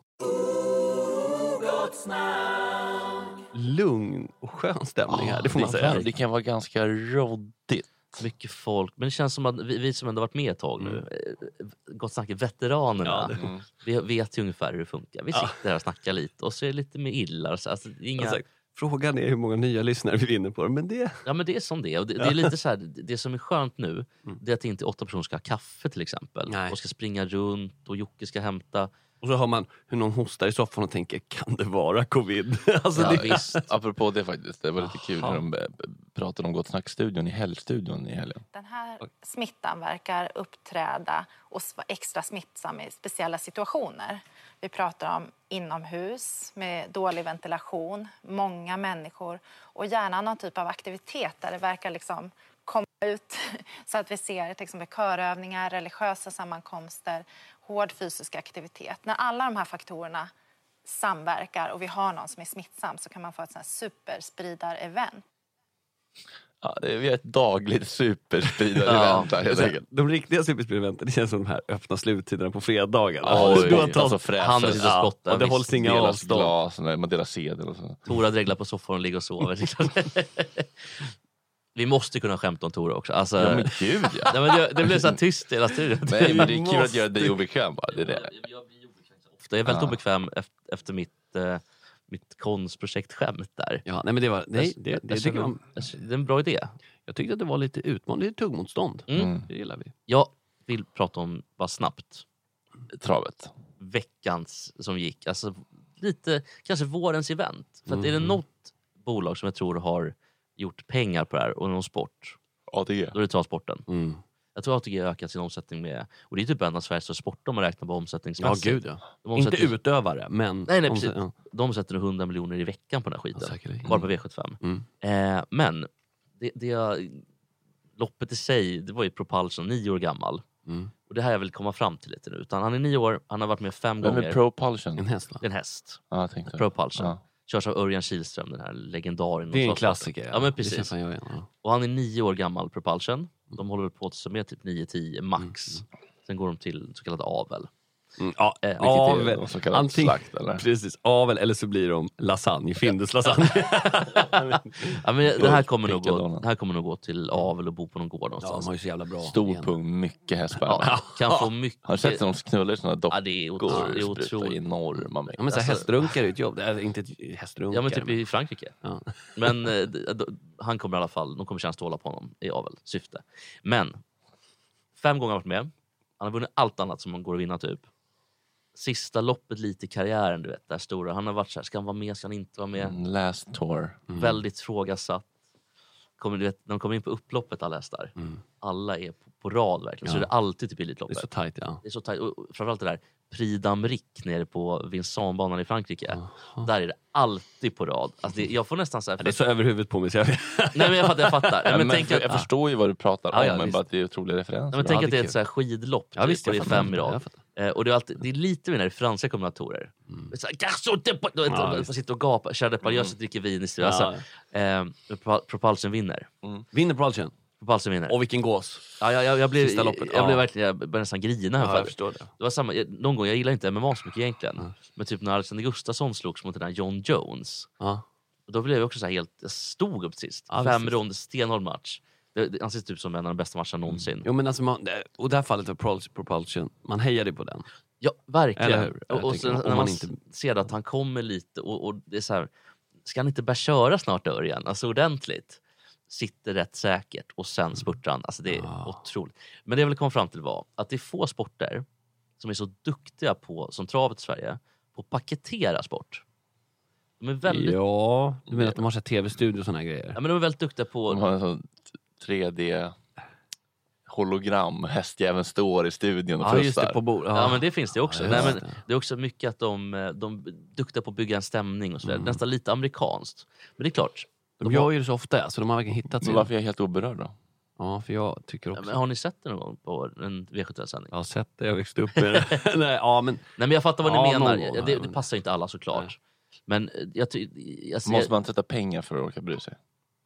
Speaker 9: Lugn och skön stämning här, det får man
Speaker 2: det
Speaker 9: säga.
Speaker 2: Kan, det kan vara ganska råddigt.
Speaker 8: Mycket folk, men det känns som att vi, vi som ändå varit med ett tag nu, mm. gott snack, veteranerna, ja, det, mm. vi vet ju ungefär hur det funkar. Vi sitter ja. här och snackar lite och så är det lite med illa. Alltså, inga...
Speaker 9: Alltså, frågan är hur många nya lyssnare vi vinner på det, men det...
Speaker 8: Ja, men det är som det. Och det, det är lite så här, det som är skönt nu, mm. det är att inte åtta personer ska ha kaffe till exempel. Nej. Och ska springa runt och Jocke ska hämta.
Speaker 9: Och så har man hur någon hostar i soffan och tänker, kan det vara covid?
Speaker 8: alltså, ja, det... visst.
Speaker 2: Apropå det faktiskt, det var lite kul när de pratade om Gott Snack-studion i helgstudion i helgen.
Speaker 17: Den här smittan verkar uppträda och vara extra smittsam i speciella situationer. Vi pratar om inomhus med dålig ventilation, många människor och gärna någon typ av aktivitet där det verkar liksom komma ut så att vi ser till exempel körövningar, religiösa sammankomster, hård fysisk aktivitet. När alla de här faktorerna samverkar och vi har någon som är smittsam så kan man få ett sånt här superspridar-event.
Speaker 2: Ja, det är, vi har ett dagligt superspridar-event
Speaker 9: ja.
Speaker 2: här helt enkelt.
Speaker 9: De riktiga superspridar-eventen, det känns som de här öppna sluttiderna på fredagarna.
Speaker 2: Oh,
Speaker 9: det går att ta
Speaker 2: alltså fräsas.
Speaker 8: Ja,
Speaker 9: och det hålls inga avstånd.
Speaker 2: Glas, man delar sedel och så.
Speaker 8: Tora dreglar på soffan och ligger och sover. Vi måste kunna skämta om Tora också. Alltså,
Speaker 2: ja men gud ja.
Speaker 8: Nej, men det, det blev så här tyst i hela studion.
Speaker 2: Nej men det är kul att göra dig obekväm bara. Det är det.
Speaker 8: Jag blir obekväm så ofta. Jag är väldigt ja. obekväm efter, efter mitt, uh, mitt konstprojekt-skämt där.
Speaker 9: Ja, nej men det var... Nej, det, det,
Speaker 8: det, det,
Speaker 9: det,
Speaker 8: det är en bra idé.
Speaker 9: Jag tyckte att det var lite utmanande, lite tuggmotstånd.
Speaker 8: Mm.
Speaker 9: Det gillar vi.
Speaker 8: Jag vill prata om, bara snabbt,
Speaker 2: travet.
Speaker 8: Veckans som gick. Alltså lite, kanske vårens event. För att mm. är det något bolag som jag tror har gjort pengar på det här och någon sport.
Speaker 2: A T G.
Speaker 8: Då är det travsporten.
Speaker 9: Mm.
Speaker 8: Jag tror att A T G har ökat sin omsättning med, och det är typ en av Sveriges största sporter om man räknar på omsättningsmässigt.
Speaker 9: Ja, gud ja. Omsätter... Inte utövare, men...
Speaker 8: Nej, nej, precis. Ja. De omsätter hundra miljoner i veckan på den här skiten. Ja, bara på V sjuttiofem. Mm. Eh, men det, det loppet i sig, det var ju Propulsion, nio år gammal. Mm. Och det här jag vill komma fram till lite nu. Utan han är nio år, han har varit med fem
Speaker 2: Vem
Speaker 8: gånger.
Speaker 2: är Propulsion?
Speaker 9: En häst.
Speaker 8: En häst.
Speaker 2: Ja, jag tänkte.
Speaker 8: Propulsion.
Speaker 2: Ja.
Speaker 8: Körs av Örjan Kihlström, den här legendaren.
Speaker 9: Det är en klassiker.
Speaker 8: Ja, ja men precis.
Speaker 9: Jag igen, ja.
Speaker 8: Och han är nio år gammal, Propulsion. De håller på att med typ nio tio max. Mm. Sen går de till så kallad avel.
Speaker 9: Mm, ja,
Speaker 8: eh,
Speaker 9: avel.
Speaker 2: Så kallad Anting, slakt, eller?
Speaker 9: Precis, avel eller så blir de lasagne, Findus lasagne.
Speaker 8: ja, men det här kommer nog gå, det här kommer nog gå till avel och bo på någon gård någonstans.
Speaker 9: Ja, de har ju så jävla bra.
Speaker 2: Stor pung, mycket hästbär.
Speaker 8: Ja, kan få mycket.
Speaker 2: Har du sett de knullar i sådana dockor?
Speaker 8: Ja, det är otroligt.
Speaker 2: Det är enorma mängder.
Speaker 9: Ja, men så här, hästrunkar är ett jobb. Det är inte ett hästrunkar.
Speaker 8: Ja, men typ i Frankrike.
Speaker 9: Ja.
Speaker 8: Men eh, han kommer i alla fall, de kommer känna ståla på honom i avel syfte. Men fem gånger har varit med. Han har vunnit allt annat som man går att vinna typ. sista loppet lite i karriären, du vet, där stora. Han har varit så här, ska han vara med, ska han inte vara med?
Speaker 2: Mm, last tour.
Speaker 8: Mm. Väldigt frågasatt. Kommer, du vet, när de kommer in på upploppet, alla hästar. Mm. Alla är på, på rad verkligen. Ja. Så är det alltid typ Elitloppet.
Speaker 9: Det är så tajt, ja.
Speaker 8: Det är så tajt. Och framförallt det där Prix d'Amérique nere på Vincennes-banan i Frankrike. Uh-huh. Där är det alltid på rad. Alltså det, jag får nästan så här...
Speaker 9: Ja, det är så över huvudet på mig. Så jag...
Speaker 8: Nej, men jag fattar. Jag, fattar.
Speaker 2: Ja,
Speaker 8: men
Speaker 2: men
Speaker 8: tänk
Speaker 2: för,
Speaker 8: att,
Speaker 2: jag förstår ju vad du pratar om,
Speaker 8: ja, ja,
Speaker 2: men
Speaker 8: visst.
Speaker 2: bara att det är otroliga referenser.
Speaker 8: Ja, men tänk
Speaker 2: ja,
Speaker 8: att det är ett så här skidlopp.
Speaker 9: Ja, visst,
Speaker 8: och det är fem i rad. Eh, och det är, alltid, det är lite mer när det är franska kommentatorer. Mm. Det är så här, ja, sitter och gapar. Charles Depardieu mm. dricker vin i studion. Ja. Alltså, eh, Propulsion vinner.
Speaker 9: Mm. Vinner Propulsion?
Speaker 8: Propulsion vinner.
Speaker 9: Och vilken gås.
Speaker 8: Ja, jag, jag, jag, blev, jag, jag
Speaker 9: ja.
Speaker 8: blev verkligen, jag började nästan grina.
Speaker 9: Ja, jag förstår det.
Speaker 8: Det var samma, jag, någon gång, jag gillar inte M M A så mycket egentligen. Mm. Men typ när Alexander Gustafsson slogs mot den här John Jones. Ja. Och då blev jag också så här helt, jag stod upp sist. Ja, Fem ronder, stenhård match. Det, det anses typ som en av de bästa matcherna någonsin. Mm.
Speaker 9: Jo, men alltså, man, och det här fallet var Propulsion, man hejade på den.
Speaker 8: Ja, verkligen. Och, och så,
Speaker 9: man,
Speaker 8: när man,
Speaker 9: man inte...
Speaker 8: ser att han kommer lite och, och det är så här, ska han inte börja köra snart Örjan? Alltså ordentligt. Sitter rätt säkert och sen spurtar han. Alltså det är ah. otroligt. Men det jag vill komma fram till var att det är få sporter som är så duktiga på, som travet i Sverige, på att paketera sport. De är väldigt...
Speaker 9: Ja, du menar att de har så tv-studio och såna här grejer?
Speaker 8: Ja, men de är väldigt duktiga på...
Speaker 2: De har en sån tre D hologram, hästjäveln står i studion och
Speaker 8: ja,
Speaker 2: pustar.
Speaker 8: Just det, på bord. Ja. ja, men det finns det också. Ja, Nej, men det är också mycket att de, de är duktiga på att bygga en stämning och så där. Mm. Nästan lite amerikanskt. Men det är klart.
Speaker 9: De, de gör har... ju det så ofta, så de har verkligen hittat sig.
Speaker 2: Men varför är jag helt oberörd då?
Speaker 9: Ja, för jag tycker också...
Speaker 8: Ja, men har ni sett det någon gång på en V sjuttioett-sändning?
Speaker 9: Jag har sett det, jag växte upp med det. Nej, ja, men...
Speaker 8: Nej, men jag fattar vad
Speaker 9: ja,
Speaker 8: ni menar.
Speaker 9: Någon...
Speaker 8: Det, det, det passar inte alla såklart. Nej. Men jag, jag ser...
Speaker 2: Måste man sätta pengar för att orka bry sig?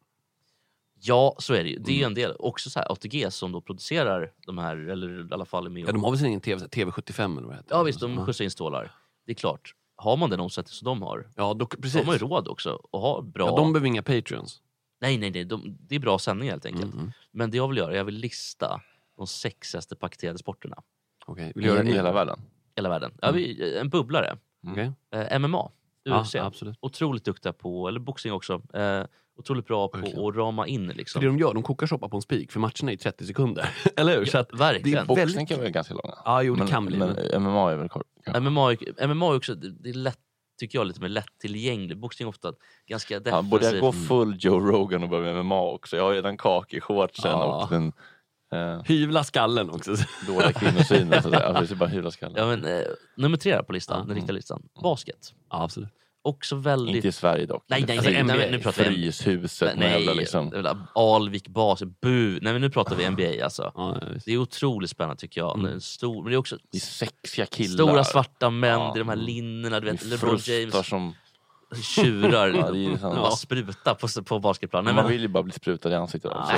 Speaker 8: Ja, så är det ju. Det är ju en del. Också så här A T G som då producerar de här, eller i alla fall är med.
Speaker 9: Ja, de har väl sin egen T V, T V sjuttiofem eller vad det heter.
Speaker 8: Ja, visst, de skjutsar in stålar. Det är klart. Har man den omsättning som de har,
Speaker 9: ja, då, precis.
Speaker 8: Då har man ju råd också att ha bra...
Speaker 9: Ja, de behöver inga Patreons.
Speaker 8: Nej, nej, nej. De, det är bra sändningar helt enkelt. Mm. Men det jag vill göra, jag vill lista de sexigaste paketerade sporterna.
Speaker 9: Okej, okay.
Speaker 2: vill du göra det i hela världen?
Speaker 8: Hela världen. Ja, vi, en bubblare.
Speaker 9: Mm. Okay.
Speaker 8: Eh, M M A. U F C.
Speaker 9: Ja, absolut.
Speaker 8: Otroligt duktiga på, eller boxning också. Eh, otroligt bra på
Speaker 9: verkligen.
Speaker 8: Att rama in liksom.
Speaker 9: För det de gör, de kokar soppa på en spik för matcherna är i trettio sekunder. Eller hur?
Speaker 8: Ja,
Speaker 9: så att
Speaker 8: verkligen.
Speaker 2: Boxning väldigt... kan vara ganska långa.
Speaker 9: Ja, jo, det
Speaker 2: men,
Speaker 9: kan bli.
Speaker 2: Men M M A är väl kort.
Speaker 8: M M A, M M A är också, det är lätt, tycker jag, lite mer lättillgänglig. Boxning är ofta ganska defensiv.
Speaker 2: Ja, borde jag gå full Joe Rogan och börja med M M A också? Jag har redan kak i shortsen ja. och den...
Speaker 9: Uh, hyvla skallen också.
Speaker 2: Dåliga kvinnosynen. Så jag vill bara hyvla skallen.
Speaker 8: Ja, men, eh, nummer tre på listan, mm. den riktiga listan. Basket.
Speaker 9: Ja, absolut.
Speaker 8: Också väldigt...
Speaker 2: Inte i Sverige dock.
Speaker 8: Nej, nej,
Speaker 2: alltså,
Speaker 8: nej, nej, nej, nu pratar vi...
Speaker 2: Fryshuset.
Speaker 8: Nej,
Speaker 2: jävla, liksom.
Speaker 8: Alvik, bas, bu. Nej, men nu pratar vi N B A alltså.
Speaker 9: Ja,
Speaker 8: det är otroligt spännande tycker jag. Mm. Stor, men det är också...
Speaker 2: Det är sexiga killar.
Speaker 8: Stora svarta män, ja. Det är de här linnerna, du vet. LeBron James.
Speaker 2: Som...
Speaker 8: tjurar
Speaker 2: ja, det är sånt.
Speaker 8: Bara spruta på, på basketplan.
Speaker 2: Nej, man vill ju bara bli sprutad i ansiktet.
Speaker 8: Ja,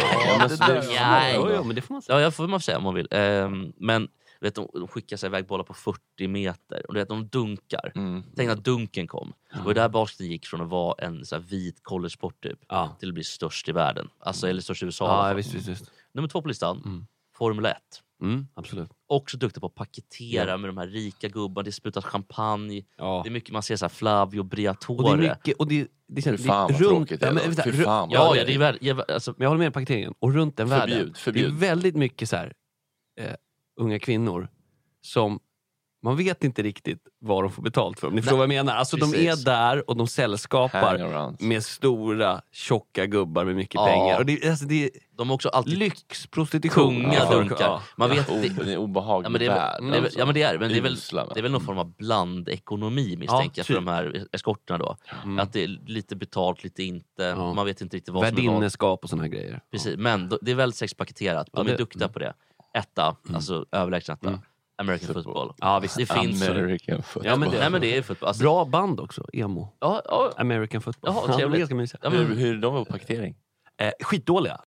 Speaker 8: det får man säga. Ja, jag får man säga om man vill. Um, men vet, de, de skickar sig iväg bollar på fyrtio meter. Och du vet, de dunkar. Mm. Tänk när dunken kom. Mm. Och där basketen gick från att vara en så här, vit college-sport typ, ja. till att bli störst i världen. Alltså, eller störst i U S A.
Speaker 9: Ja, visst, visst, visst.
Speaker 8: Nummer två på listan.
Speaker 9: Mm.
Speaker 8: Formel ett.
Speaker 9: Mm, absolut.
Speaker 8: Också duktig på att paketera ja. med de här rika gubbarna. Det sprutas champagne.
Speaker 9: Ja.
Speaker 8: Det är mycket man ser så här Flavio Briatore.
Speaker 9: Och det är mycket och det, det, det,
Speaker 2: Fy fan
Speaker 9: det,
Speaker 2: vad
Speaker 9: runt,
Speaker 2: tråkigt det är.
Speaker 9: Ja, men,
Speaker 2: Fy fan,
Speaker 8: ja, ja, det är väl, ja, alltså,
Speaker 9: men jag håller med paketeringen. Och runt den
Speaker 2: förbjud,
Speaker 9: världen.
Speaker 2: Förbjud.
Speaker 9: Det är väldigt mycket så här eh, unga kvinnor som man vet inte riktigt vad de får betalt för. Ni förstår vad jag menar? Alltså precis. De är där och de sällskapar med stora, tjocka gubbar med mycket ja. pengar. Och det, alltså det är
Speaker 8: de är också alltid
Speaker 9: lyxprostitution.
Speaker 8: Tunga ja, dunkar. Ja. Man vet
Speaker 2: ja, det, det är obehagligt.
Speaker 8: Ja, men det är,
Speaker 2: värld,
Speaker 8: det är,
Speaker 2: alltså.
Speaker 8: ja, men det är, men det är väl,
Speaker 2: Usla,
Speaker 8: det är väl någon form av blandekonomi misstänker jag ja, för de här eskorterna då. Mm. Att det är lite betalt, lite inte. Ja. Man vet inte riktigt vad som är vad.
Speaker 9: Värdinneskap och såna här grejer.
Speaker 8: Precis, men det är väldigt sexpaketerat. De ja, är duktiga mm. på det. Etta, mm. alltså överlägset etta. Mm. American football. football.
Speaker 9: Ja, visst.
Speaker 8: Det finns
Speaker 2: American football.
Speaker 8: Ja, men det, nej, men det är fotboll. Alltså,
Speaker 9: bra band också, emo.
Speaker 8: Ja, ja.
Speaker 9: American football.
Speaker 8: Jaha, trevligt.
Speaker 9: Ja,
Speaker 8: ja,
Speaker 2: men... hur, hur är de på paketering?
Speaker 9: Eh, skitdåliga.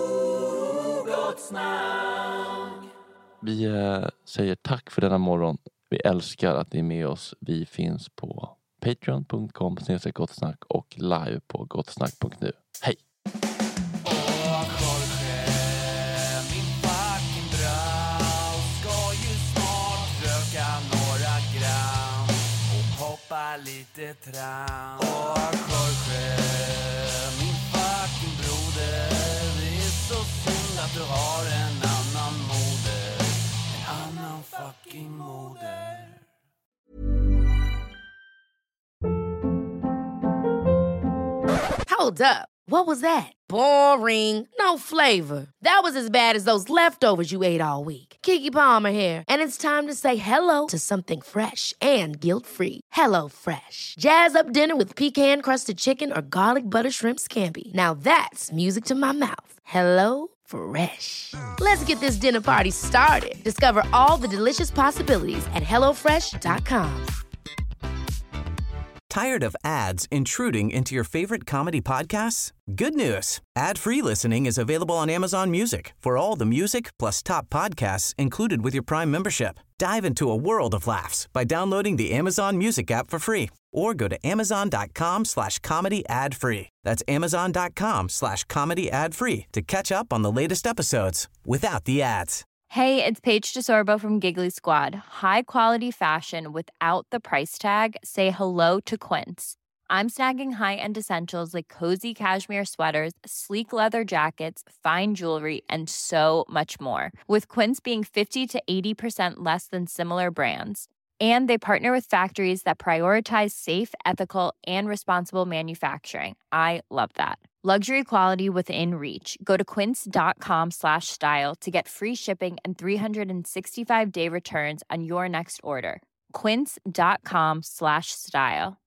Speaker 2: Vi eh, säger tack för denna morgon. Vi älskar att ni är med oss. Vi finns på patreon punkt com snedstreck gottsnack och live på gottsnack punkt nu. Hej!
Speaker 10: Lite tram. Åh, Jorge, min fucking broder. Det är så synd att du har en annan moder. En annan fucking moder.
Speaker 3: Hold up. What was that? Boring. No flavor. That was as bad as those leftovers you ate all week. Keke Palmer here, and it's time to say hello to something fresh and guilt-free. Hello Fresh. Jazz up dinner with pecan-crusted chicken or garlic butter shrimp scampi. Now that's music to my mouth. Hello Fresh. Let's get this dinner party started. Discover all the delicious possibilities at hello fresh dot com.
Speaker 15: Tired of ads intruding into your favorite comedy podcasts? Good news. Ad-free listening is available on Amazon Music for all the music plus top podcasts included with your Prime membership. Dive into a world of laughs by downloading the Amazon Music app for free or go to amazon.com slash comedy ad free. That's amazon.com slash comedy ad free to catch up on the latest episodes without the ads.
Speaker 18: Hey, it's Paige DeSorbo from Giggly Squad. High quality fashion without the price tag. Say hello to Quince. I'm snagging high-end essentials like cozy cashmere sweaters, sleek leather jackets, fine jewelry, and so much more. With Quince being fifty to eighty percent less than similar brands. And they partner with factories that prioritize safe, ethical, and responsible manufacturing. I love that. Luxury quality within reach. Go to quince.com slash style to get free shipping and three sixty-five day returns on your next order. Quince.com slash style.